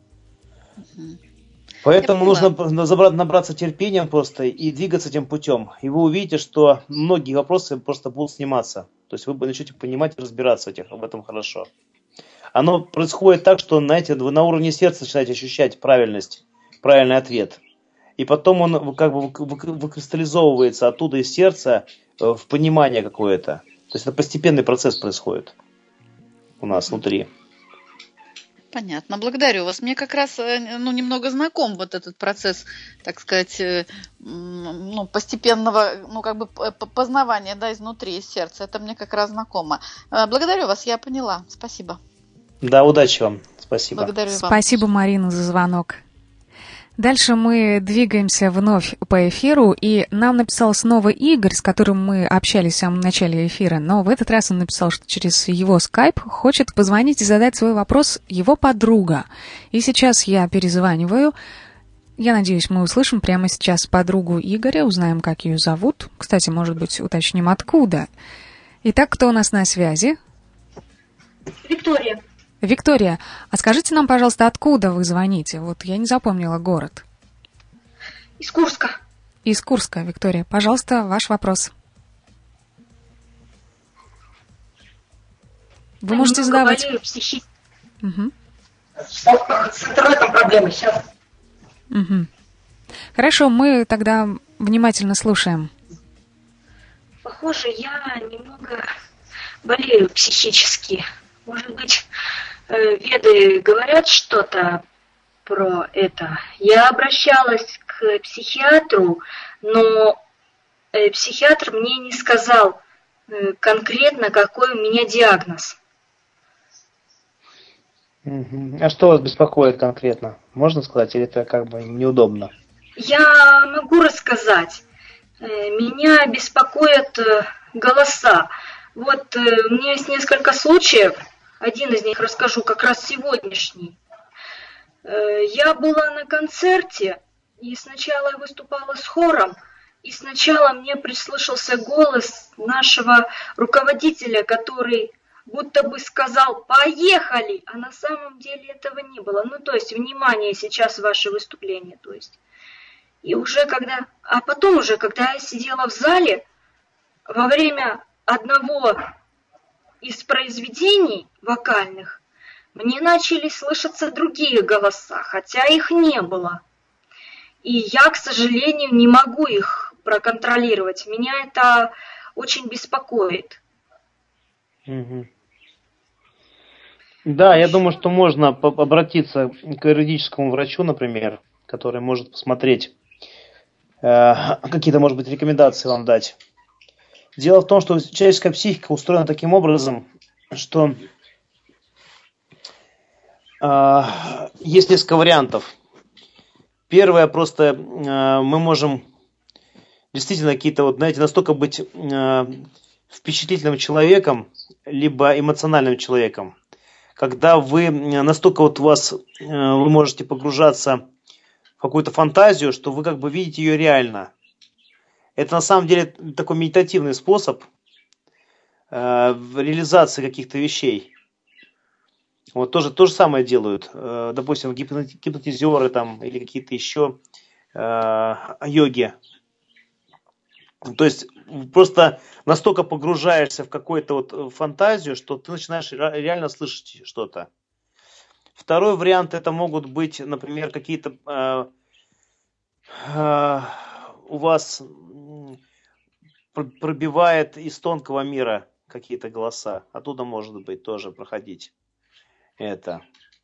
Поэтому нужно набраться терпением просто и двигаться этим путем. И вы увидите, что многие вопросы просто будут сниматься. То есть вы начнете понимать и разбираться в этом хорошо. Оно происходит так, что, знаете, вы на уровне сердца начинаете ощущать правильный ответ. И потом он как бы выкристаллизовывается оттуда из сердца в понимание какое-то. То есть это постепенный процесс происходит у нас внутри. Понятно, благодарю вас. Мне как раз немного знаком вот этот процесс, так сказать, постепенного, познавания, изнутри, из сердца. Это мне как раз знакомо. Благодарю вас, я поняла. Спасибо. Да, удачи вам. Спасибо. Благодарю вам. Спасибо, Марина, за звонок. Дальше мы двигаемся вновь по эфиру, и нам написал снова Игорь, с которым мы общались в самом начале эфира, но в этот раз он написал, что через его скайп хочет позвонить и задать свой вопрос его подруга. И сейчас я перезваниваю. Я надеюсь, мы услышим прямо сейчас подругу Игоря, узнаем, как ее зовут. Кстати, может быть, уточним, откуда. Итак, кто у нас на связи? Виктория. Виктория, а скажите нам, пожалуйста, откуда вы звоните? Вот я не запомнила город. Из Курска. Из Курска, Виктория. Пожалуйста, ваш вопрос. Вы можете задавать. Угу. С интернетом проблемы сейчас. Угу. Хорошо, мы тогда внимательно слушаем. Похоже, я немного болею психически. Может быть, веды говорят что-то про это. Я обращалась к психиатру, но психиатр мне не сказал конкретно, какой у меня диагноз. А что вас беспокоит конкретно? Можно сказать, или это как бы неудобно? Я могу рассказать. Меня беспокоят голоса. Вот у меня есть несколько случаев. Один из них расскажу, как раз сегодняшний. Я была на концерте, и сначала я выступала с хором, и сначала мне прислышался голос нашего руководителя, который будто бы сказал «поехали», а на самом деле этого не было. То есть, внимание, сейчас ваше выступление, то есть. И уже когда я сидела в зале, во время одного из произведений вокальных мне начали слышаться другие голоса, хотя их не было. И я, к сожалению, не могу их проконтролировать. Меня это очень беспокоит. Угу. Да, я думаю, что можно обратиться к юридическому врачу, например, который может посмотреть, какие-то, может быть, рекомендации вам дать. Дело в том, что человеческая психика устроена таким образом, что есть несколько вариантов. Первое, просто мы можем действительно какие-то, настолько быть впечатлительным человеком, либо эмоциональным человеком, когда вы настолько вы можете погружаться в какую-то фантазию, что вы как бы видите ее реально. Это на самом деле такой медитативный способ реализации каких-то вещей. Вот то же самое делают, допустим, гипнотизеры там или какие-то еще йоги. То есть просто настолько погружаешься в какую-то вот фантазию, что ты начинаешь реально слышать что-то. Второй вариант — это могут быть, например, какие-то у вас пробивает из тонкого мира какие-то голоса. Оттуда может быть тоже проходить это.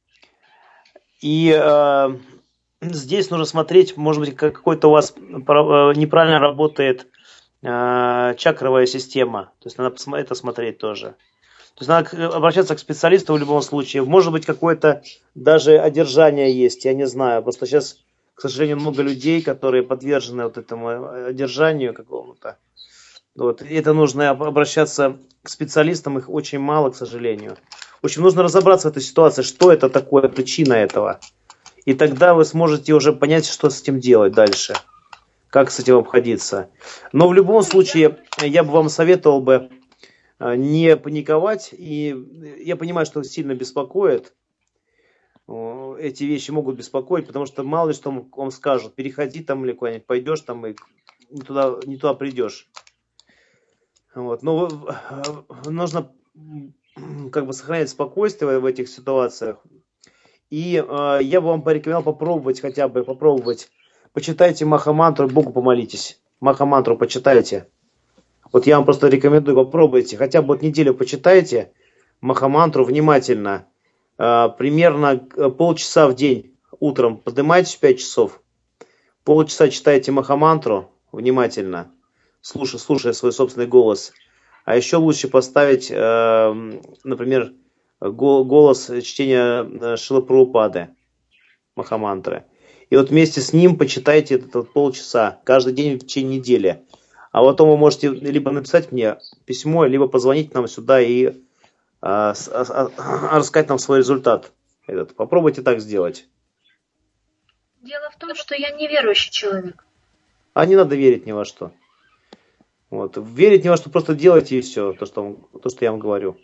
И здесь нужно смотреть, может быть, какой-то у вас неправильно работает чакровая система. То есть надо это смотреть тоже. То есть надо обращаться к специалисту в любом случае. Может быть, какое-то даже одержание есть, я не знаю. Просто сейчас, к сожалению, много людей, которые подвержены вот этому одержанию какому-то. Вот. И это нужно обращаться к специалистам, их очень мало, к сожалению. В общем, нужно разобраться в этой ситуации, что это такое, причина этого. И тогда вы сможете уже понять, что с этим делать дальше, как с этим обходиться. Но в любом случае, я бы вам советовал бы не паниковать. И я понимаю, что сильно беспокоит. Эти вещи могут беспокоить, потому что мало ли что вам скажут. Переходи там или куда-нибудь пойдешь там и не туда придешь. Вот. Но нужно как бы сохранять спокойствие в этих ситуациях. И я бы вам порекомендовал попробовать, хотя бы попробовать. Почитайте Маха-мантру, Богу помолитесь. Маха-мантру почитайте. Вот я вам просто рекомендую, попробуйте. Хотя бы вот неделю почитайте Маха-мантру внимательно. Примерно полчаса в день утром поднимайтесь в 5 часов. Полчаса читайте Маха-мантру внимательно, слушая свой собственный голос. А еще лучше поставить, например, голос чтения Шрилы Прабхупады, Маха-мантры. И вот вместе с ним почитайте это полчаса, каждый день в течение недели. А потом вы можете либо написать мне письмо, либо позвонить нам сюда и рассказать нам свой результат. Попробуйте так сделать. Дело в том, что я неверующий человек. А не надо верить ни во что. Вот. Верить ни во что, просто делайте и все, то, что я вам говорю.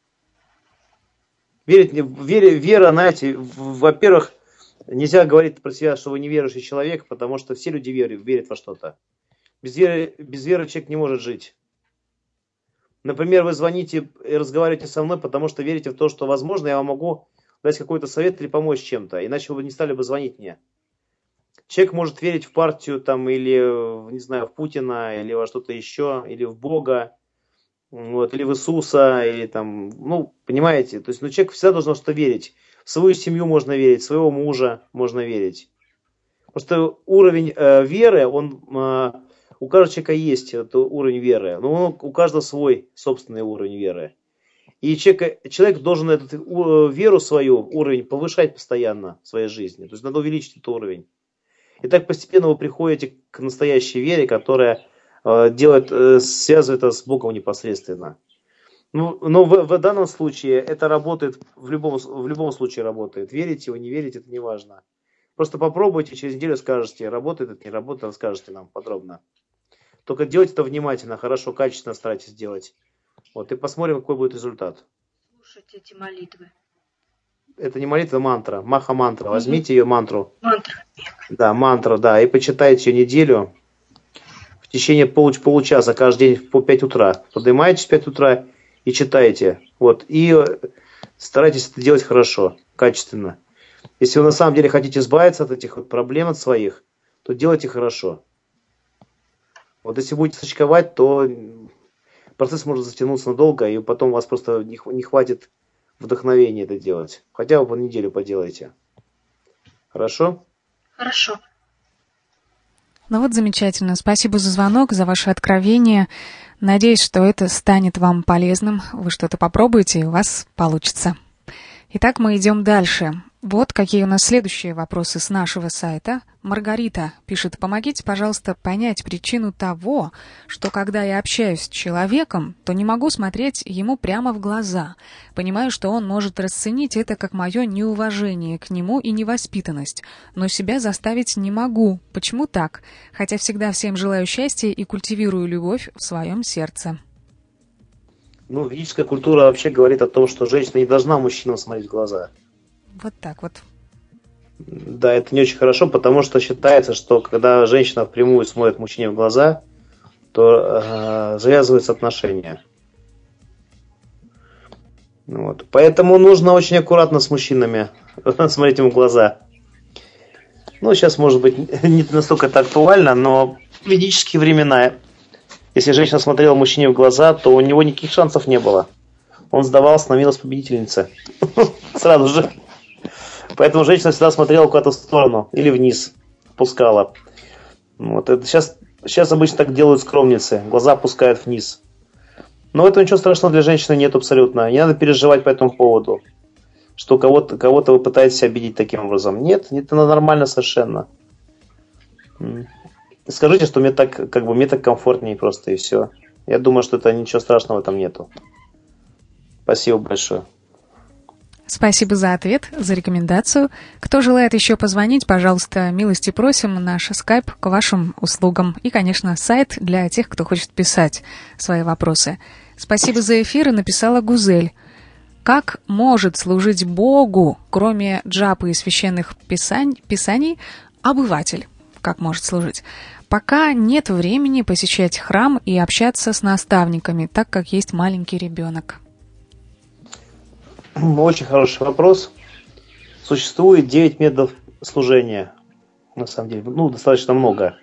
Вера, знаете, во-первых, нельзя говорить про себя, что вы неверующий человек, потому что все люди верят во что-то. Без веры человек не может жить. Например, вы звоните и разговариваете со мной, потому что верите в то, что, возможно, я вам могу дать какой-то совет или помочь чем-то, иначе вы не стали бы звонить мне. Человек может верить в партию там, или, не знаю, в Путина, или во что-то еще, или в Бога, вот, или в Иисуса, или там, ну, понимаете, то есть, человек всегда должен что-то верить. В свою семью можно верить, в своего мужа можно верить. Просто уровень веры, он у каждого человека есть этот уровень веры, но у каждого свой собственный уровень веры. И человек должен эту веру свою, уровень, повышать постоянно в своей жизни. То есть надо увеличить этот уровень. И так постепенно вы приходите к настоящей вере, которая связывает вас с Богом непосредственно. Но в данном случае это работает, в любом случае работает. Верите вы, не верите, это не важно. Просто попробуйте, через неделю скажете, работает это, не работает, расскажете нам подробно. Только делайте это внимательно, хорошо, качественно старайтесь делать. Вот, и посмотрим, какой будет результат. Слушайте эти молитвы. Это не молитва, мантра. Маха-мантра. Возьмите ее мантру. Мантра. Да, мантра, да. И почитайте ее неделю. В течение получаса каждый день по 5 утра. Поднимаетесь в 5 утра и читаете. Вот. И старайтесь это делать хорошо, качественно. Если вы на самом деле хотите избавиться от этих вот проблем от своих, то делайте хорошо. Вот если будете сочковать, то процесс может затянуться надолго, и потом у вас просто не хватит вдохновения это делать. Хотя бы по неделю поделайте. Хорошо? Хорошо. Ну вот замечательно. Спасибо за звонок, за ваше откровение. Надеюсь, что это станет вам полезным. Вы что-то попробуете, и у вас получится. Итак, мы идем дальше. Вот какие у нас следующие вопросы с нашего сайта. Маргарита пишет: помогите, пожалуйста, понять причину того, что когда я общаюсь с человеком, то не могу смотреть ему прямо в глаза. Понимаю, что он может расценить это как мое неуважение к нему и невоспитанность, но себя заставить не могу. Почему так? Хотя всегда всем желаю счастья и культивирую любовь в своем сердце. Ну, ведическая культура вообще говорит о том, что женщина не должна мужчинам смотреть в глаза. Вот так вот. Да, это не очень хорошо, потому что считается, что когда женщина впрямую смотрит мужчине в глаза, то завязываются отношения. Вот. Поэтому нужно очень аккуратно с мужчинами смотреть им в глаза. Ну, сейчас, может быть, не настолько это актуально, но в ведические времена, если женщина смотрела мужчине в глаза, то у него никаких шансов не было. Он сдавался, становилась победительницей. Сразу же. Поэтому женщина всегда смотрела куда-то в сторону или вниз, опускала. Вот. Это сейчас обычно так делают скромницы. Глаза опускают вниз. Но этого ничего страшного для женщины нет абсолютно. Не надо переживать по этому поводу, что кого-то вы пытаетесь обидеть таким образом. Нет, это нормально совершенно. Скажите, что мне так комфортнее просто, и все. Я думаю, что это ничего страшного в этом нету. Спасибо большое. Спасибо за ответ, за рекомендацию. Кто желает еще позвонить, пожалуйста, милости просим. Наш скайп к вашим услугам. И, конечно, сайт для тех, кто хочет писать свои вопросы. Спасибо за эфир, и написала Гузель. Как может служить Богу, кроме джапы и священных писаний, обыватель? Как может служить? Пока нет времени посещать храм и общаться с наставниками, так как есть маленький ребенок. Очень хороший вопрос. Существует 9 методов служения. На самом деле, достаточно много.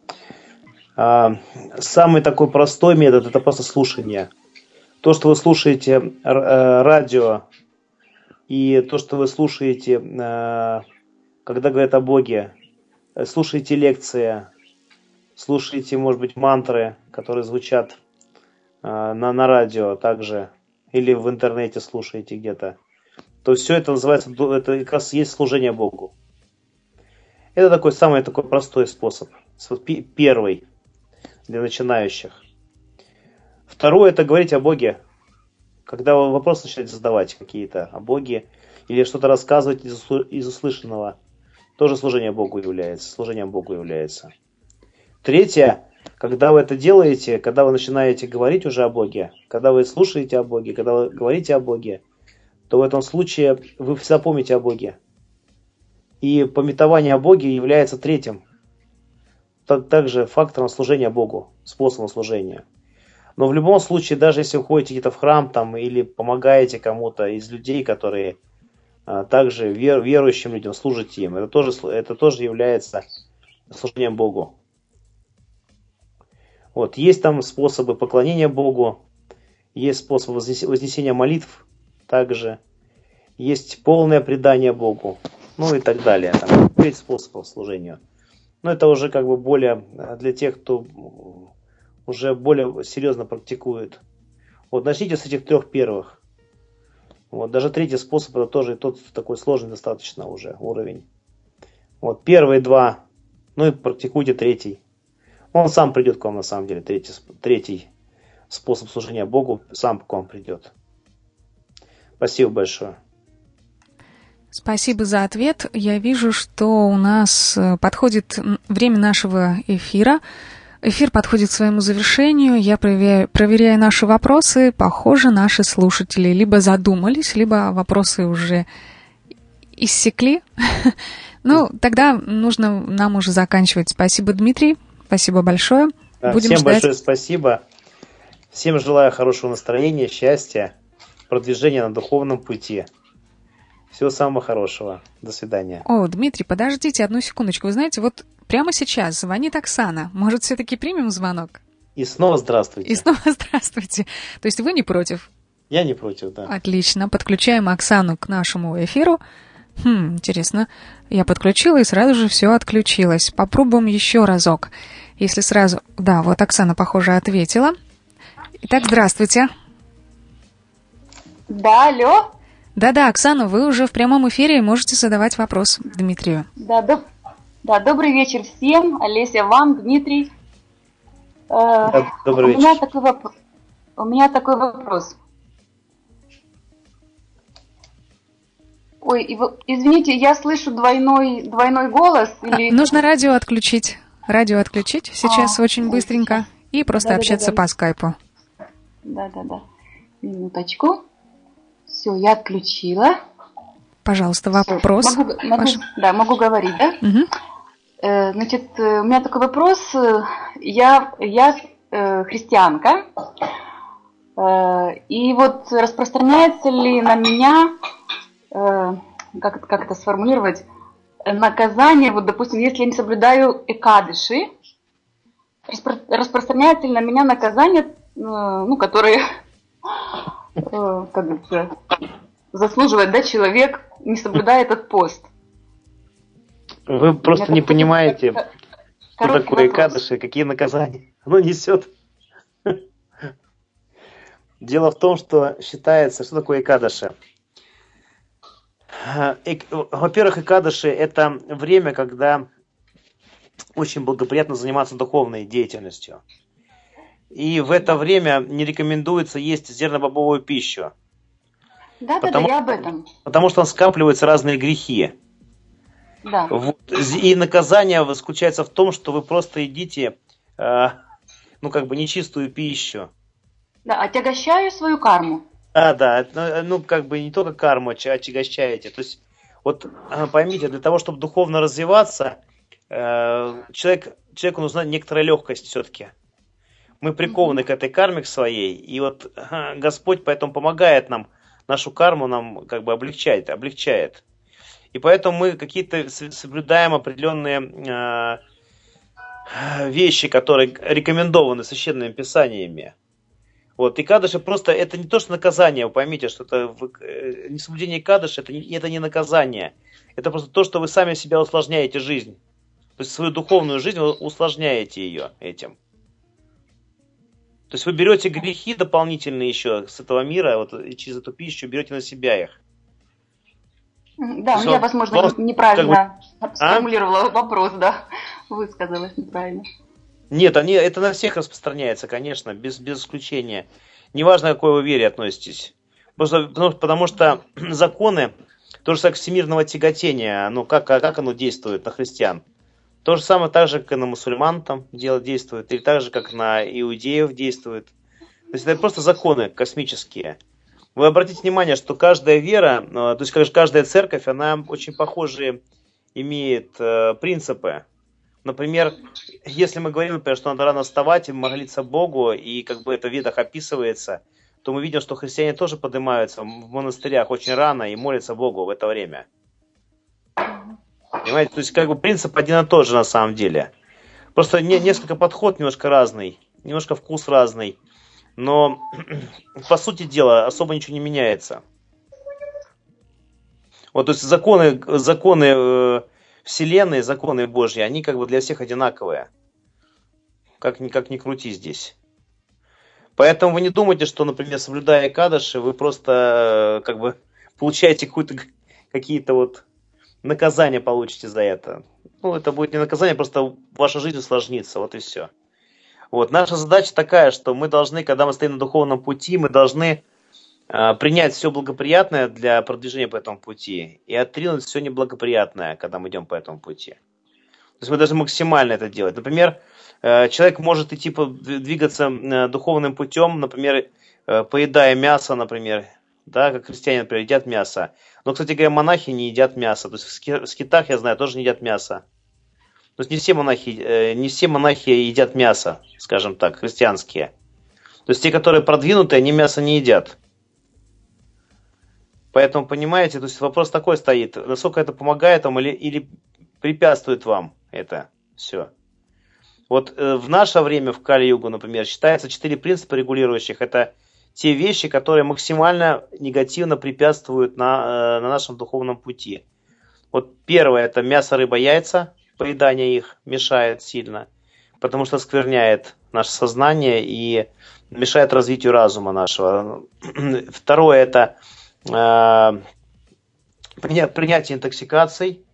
Самый такой простой метод – это просто слушание. То, что вы слушаете радио, и то, что вы слушаете, когда говорят о Боге, слушаете лекции, слушаете, может быть, мантры, которые звучат на радио также, или в интернете слушаете где-то, то все это называется, это как раз есть служение Богу. Это самый простой способ. Первый для начинающих. Второе – это говорить о Боге. Когда вы вопросы начинаете задавать какие-то о Боге, или что-то рассказывать из услышанного, тоже служением Богу является. Третье – когда вы это делаете, когда вы начинаете говорить уже о Боге, когда вы слушаете о Боге, когда вы говорите о Боге, то в этом случае вы всегда помните о Боге. И памятование о Боге является третьим, также фактором служения Богу, способом служения. Но в любом случае, даже если вы ходите где-то в храм или помогаете кому-то из людей, которые также верующим людям служите им, это тоже является служением Богу. Вот, есть там способы поклонения Богу, есть способы вознесения молитв также, есть полное предание Богу, и так далее. Там 5 способов служения. Но это уже более для тех, кто уже более серьезно практикует. Вот, начните с этих 3 первых. Вот, даже 3-й способ, это тоже тот такой сложный достаточно уже уровень. Вот, первые 2, и практикуйте 3-й. Он сам придет к вам, на самом деле, 3-й способ служения Богу сам к вам придет. Спасибо большое. Спасибо за ответ. Я вижу, что у нас подходит время нашего эфира. Эфир подходит к своему завершению. Я проверяю наши вопросы. Похоже, наши слушатели либо задумались, либо вопросы уже иссякли. Тогда нужно нам уже заканчивать. Спасибо, Дмитрий. Спасибо большое. Будем ждать. Большое спасибо. Всем желаю хорошего настроения, счастья, продвижения на духовном пути. Всего самого хорошего. До свидания. Дмитрий, подождите одну секундочку. Вы знаете, вот прямо сейчас звонит Оксана. Может, все-таки примем звонок? И снова здравствуйте. То есть вы не против? Я не против, да. Отлично. Подключаем Оксану к нашему эфиру. Интересно. Я подключила, и сразу же все отключилось. Попробуем еще разок. Если сразу... Да, вот Оксана, похоже, ответила. Итак, здравствуйте. Да, алло. Да, Оксана, вы уже в прямом эфире и можете задавать вопрос Дмитрию. Да, добрый вечер всем. Олеся, вам, Дмитрий. Добрый вечер. У меня такой вопрос. Ой, извините, я слышу двойной голос. Нужно радио отключить. Сейчас очень быстренько. И просто общаться по скайпу. Да. Минуточку. Все, я отключила. Пожалуйста, вопрос. Могу говорить, да? Угу. Значит, у меня такой вопрос. Я христианка, и вот распространяется ли на меня, как это сформулировать, наказание, вот, допустим, если я не соблюдаю экадыши, распространяется ли на меня наказание, которое, как говорится, заслуживает, да, человек, не соблюдая этот пост? Вы просто не понимаете, что такое экадыши, какие наказания оно несет. Дело в том, что считается, что такое экадыши. Во-первых, экадыши – это время, когда очень благоприятно заниматься духовной деятельностью. И в это время не рекомендуется есть зернобобовую пищу. Да, я об этом. Потому что там скапливаются разные грехи. Да. Вот. И наказание заключается в том, что вы просто едите, нечистую пищу. Да, отягощаю свою карму. Да, не только карму отягощаете. То есть, вот поймите, для того, чтобы духовно развиваться, человеку нужна некоторая легкость все-таки. Мы прикованы к этой карме, к своей, и вот Господь поэтому помогает нам, нашу карму нам облегчает. И поэтому мы какие-то соблюдаем определенные вещи, которые рекомендованы священными писаниями. Вот, и кадыш просто это не то, что наказание, вы поймите, что это несоблюдение кадыша, это не наказание. Это просто то, что вы сами себя усложняете жизнь. То есть свою духовную жизнь вы усложняете ее этим. То есть вы берете грехи дополнительные еще с этого мира, и через эту пищу берете на себя их. Да, я, возможно, неправильно сформулировала вопрос, да, высказалась неправильно. Нет, это на всех распространяется, конечно, без исключения. Неважно, к какой вы вере относитесь. Потому что законы, то же самое всемирного тяготения, как оно действует на христиан. То же самое так же, как и на мусульман там действует, или так же, как на иудеев действует. То есть это просто законы космические. Вы обратите внимание, что каждая вера, то есть каждая церковь, она очень похожие имеет принципы. Например, если мы говорим, например, что надо рано вставать и молиться Богу, и это в ведах описывается, то мы видим, что христиане тоже поднимаются в монастырях очень рано и молятся Богу в это время. Понимаете, то есть принцип один и тот же на самом деле. Просто несколько подход немножко разный, немножко вкус разный, но по сути дела особо ничего не меняется. Вот, то есть законы Вселенной, законы Божьи, они для всех одинаковые. Как ни крути здесь. Поэтому вы не думайте, что, например, соблюдая кадыши, вы просто получаете какие-то наказания получите за это. Это будет не наказание, просто ваша жизнь усложнится, вот и все. Вот. Наша задача такая, что мы должны, когда мы стоим на духовном пути, мы должны принять все благоприятное для продвижения по этому пути и отринуть все неблагоприятное, когда мы идем по этому пути. То есть мы должны максимально это делать. Например, человек может двигаться духовным путем, например, поедая мясо, например, да, как христиане, например, едят мясо. Но, кстати говоря, монахи не едят мясо. То есть в скитах, я знаю, тоже не едят мясо. То есть не все монахи едят мясо, скажем так, христианские. То есть те, которые продвинутые, они мясо не едят. Поэтому, понимаете, то есть вопрос такой стоит, насколько это помогает вам или препятствует вам это все. Вот в наше время, в Кали-югу, например, считается 4 принципа регулирующих. Это те вещи, которые максимально негативно препятствуют на нашем духовном пути. Вот первое, это мясо, рыба, яйца. Поедание их мешает сильно, потому что оскверняет наше сознание и мешает развитию разума нашего. Второе, это принятие интоксикаций,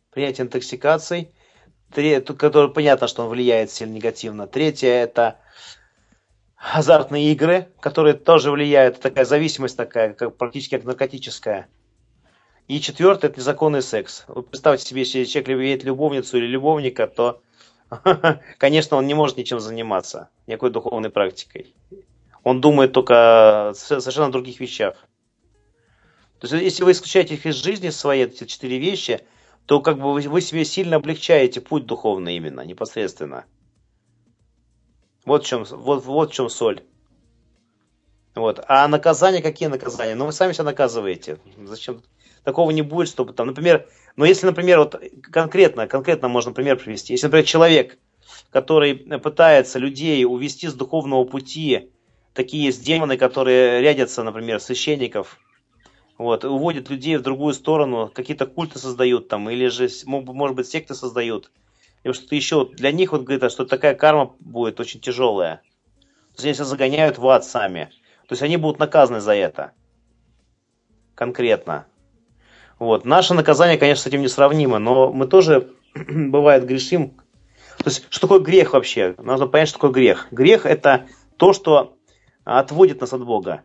которое понятно, что он влияет сильно негативно. Третье, это азартные игры, которые тоже влияют, такая зависимость такая, практически как наркотическая. И четвертое, это незаконный секс. Вы представьте себе, если человек имеет любовницу или любовника, то, конечно, он не может ничем заниматься, никакой духовной практикой. Он думает только о совершенно других вещах. То есть, если вы исключаете их из жизни своей, эти 4 вещи, то как бы вы себе сильно облегчаете путь духовный именно, непосредственно. Вот в чем соль. Вот. А наказания, какие наказания? Ну, вы сами себя наказываете. Зачем? Такого не будет, чтобы там, например, если, например, вот конкретно можно пример привести. Если, например, человек, который пытается людей увести с духовного пути, такие есть демоны, которые рядятся, например, священников, вот, уводят людей в другую сторону, какие-то культы создают там, или же, может быть, секты создают, или что-то еще. Для них, вот, говорит, что такая карма будет очень тяжелая. То есть они себя загоняют в ад сами. То есть они будут наказаны за это. Конкретно. Вот. Наше наказание, конечно, с этим несравнимо, но мы тоже, бывает, грешим. То есть, что такое грех вообще? Нужно понять, что такое грех. Грех – это то, что отводит нас от Бога.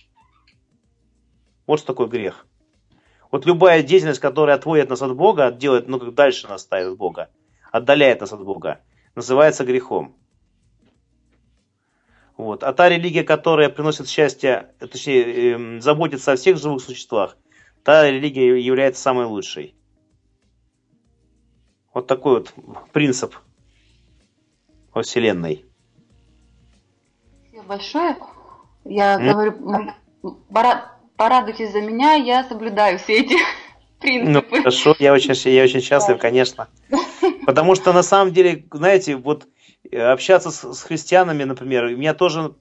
Вот что такое грех. Вот любая деятельность, которая отводит нас от Бога, делает, как дальше нас ставит от Бога, отдаляет нас от Бога, называется грехом. Вот. А та религия, которая приносит счастье, точнее, заботится о всех живых существах, та религия является самой лучшей. Вот такой вот принцип во Вселенной. Спасибо большое. Я говорю, порадуйтесь за меня, я соблюдаю все эти принципы. Ну, хорошо, я очень счастлив, конечно. Потому что на самом деле, знаете, вот общаться с христианами, например, у меня тоже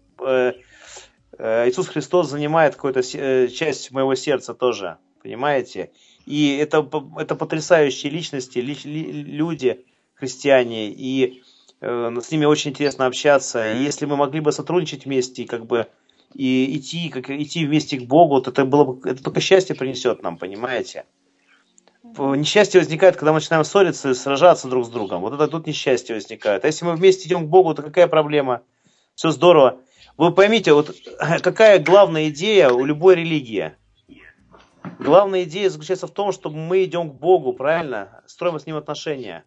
Иисус Христос занимает какую-то часть моего сердца тоже, понимаете? И это потрясающие личности, люди, христиане, и с ними очень интересно общаться. И если мы могли бы сотрудничать вместе, и идти вместе к Богу, то это только счастье принесет нам, понимаете? Несчастье возникает, когда мы начинаем ссориться и сражаться друг с другом. Вот это тут несчастье возникает. А если мы вместе идем к Богу, то какая проблема? Все здорово. Вы поймите, вот какая главная идея у любой религии? Главная идея заключается в том, что мы идем к Богу, правильно? Строим с Ним отношения.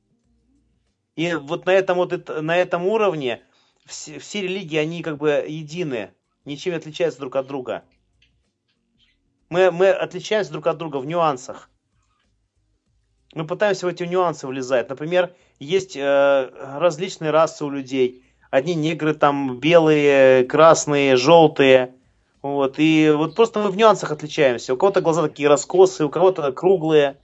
И вот на этом уровне все религии, они как бы едины, ничем не отличаются друг от друга. Мы отличаемся друг от друга в нюансах. Мы пытаемся в эти нюансы влезать. Например, есть различные расы у людей. Одни негры там белые, красные, желтые. Вот. И вот просто мы в нюансах отличаемся. У кого-то глаза такие раскосые, у кого-то круглые.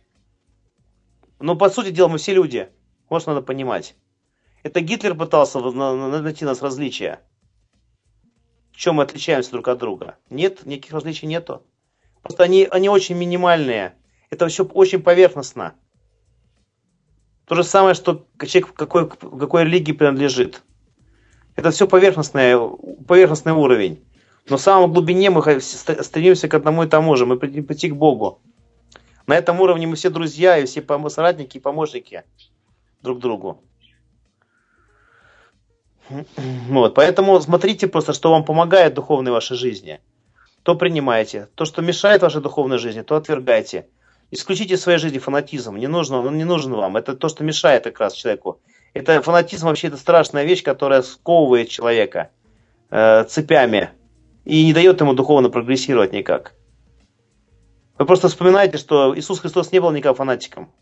Но по сути дела мы все люди. Вот что надо понимать. Это Гитлер пытался найти нас различия. В чем мы отличаемся друг от друга? Нет, никаких различий нету. Просто они очень минимальные. Это все очень поверхностно. То же самое, что человек к какой религии принадлежит. Это все поверхностный уровень. Но в самом глубине мы стремимся к одному и тому же. Мы прийти к Богу. На этом уровне мы все друзья, и все соратники и помощники друг другу. Вот, поэтому смотрите просто, что вам помогает в духовной вашей жизни. То принимайте. То, что мешает вашей духовной жизни, то отвергайте. Исключите из своей жизни фанатизм. Он не нужен вам. Это то, что мешает как раз человеку. Это фанатизм вообще это страшная вещь, которая сковывает человека цепями и не дает ему духовно прогрессировать никак. Вы просто вспоминайте, что Иисус Христос не был никак фанатиком.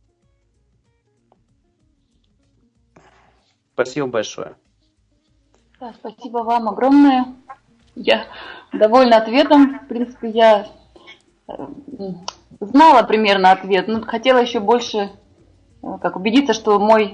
Спасибо большое. Да, спасибо вам огромное. Я довольна ответом. В принципе, я знала примерно ответ, но хотела еще больше убедиться, что мои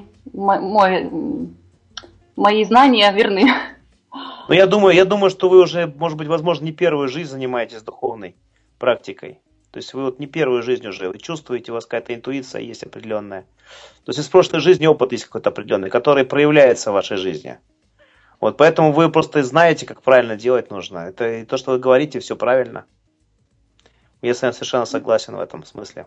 знания верны. Ну, я думаю, что вы уже, может быть, возможно, не первую жизнь занимаетесь духовной практикой. То есть вы вот не первую жизнь уже, вы чувствуете, у вас какая-то интуиция есть определенная. То есть из прошлой жизни опыт есть какой-то определенный, который проявляется в вашей жизни. Вот, поэтому вы просто знаете, как правильно делать нужно. Это и то, что вы говорите, все правильно. Я с вами совершенно согласен в этом смысле.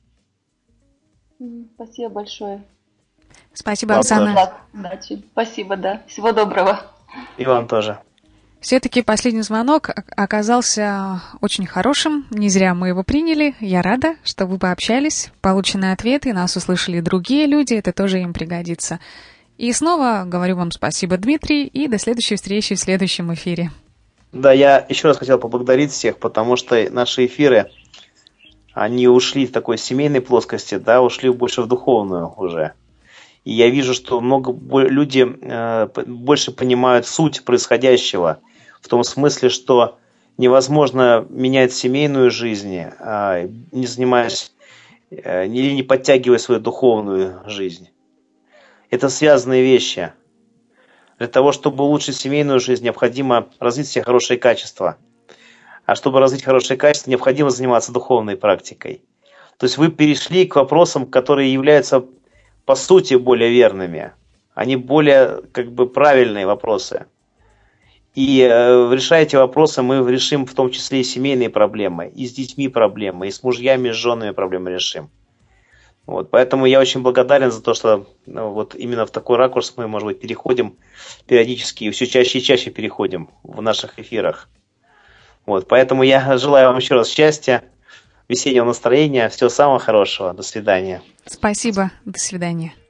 Спасибо большое. Спасибо, Оксана. Удачи. Спасибо, да. Всего доброго. И вам тоже. Все-таки последний звонок оказался очень хорошим. Не зря мы его приняли. Я рада, что вы пообщались, получены ответы, нас услышали другие люди, это тоже им пригодится. И снова говорю вам спасибо, Дмитрий, и до следующей встречи в следующем эфире. Да, я еще раз хотел поблагодарить всех, потому что наши эфиры, они ушли в такой семейной плоскости, да, ушли больше в духовную уже. И я вижу, что люди больше понимают суть происходящего, в том смысле, что невозможно менять семейную жизнь, не занимаясь или не подтягивая свою духовную жизнь. Это связанные вещи. Для того, чтобы улучшить семейную жизнь, необходимо развить все хорошие качества. А чтобы развить хорошие качества, необходимо заниматься духовной практикой. То есть вы перешли к вопросам, которые являются по сути более верными. Они более правильные вопросы. И решая эти вопросы, мы решим в том числе и семейные проблемы, и с детьми проблемы, и с мужьями, и с женами проблемы решим. Вот, поэтому я очень благодарен за то, что вот именно в такой ракурс мы, может быть, переходим периодически, и все чаще и чаще переходим в наших эфирах. Вот, поэтому я желаю вам еще раз счастья, весеннего настроения, всего самого хорошего. До свидания. Спасибо. До свидания.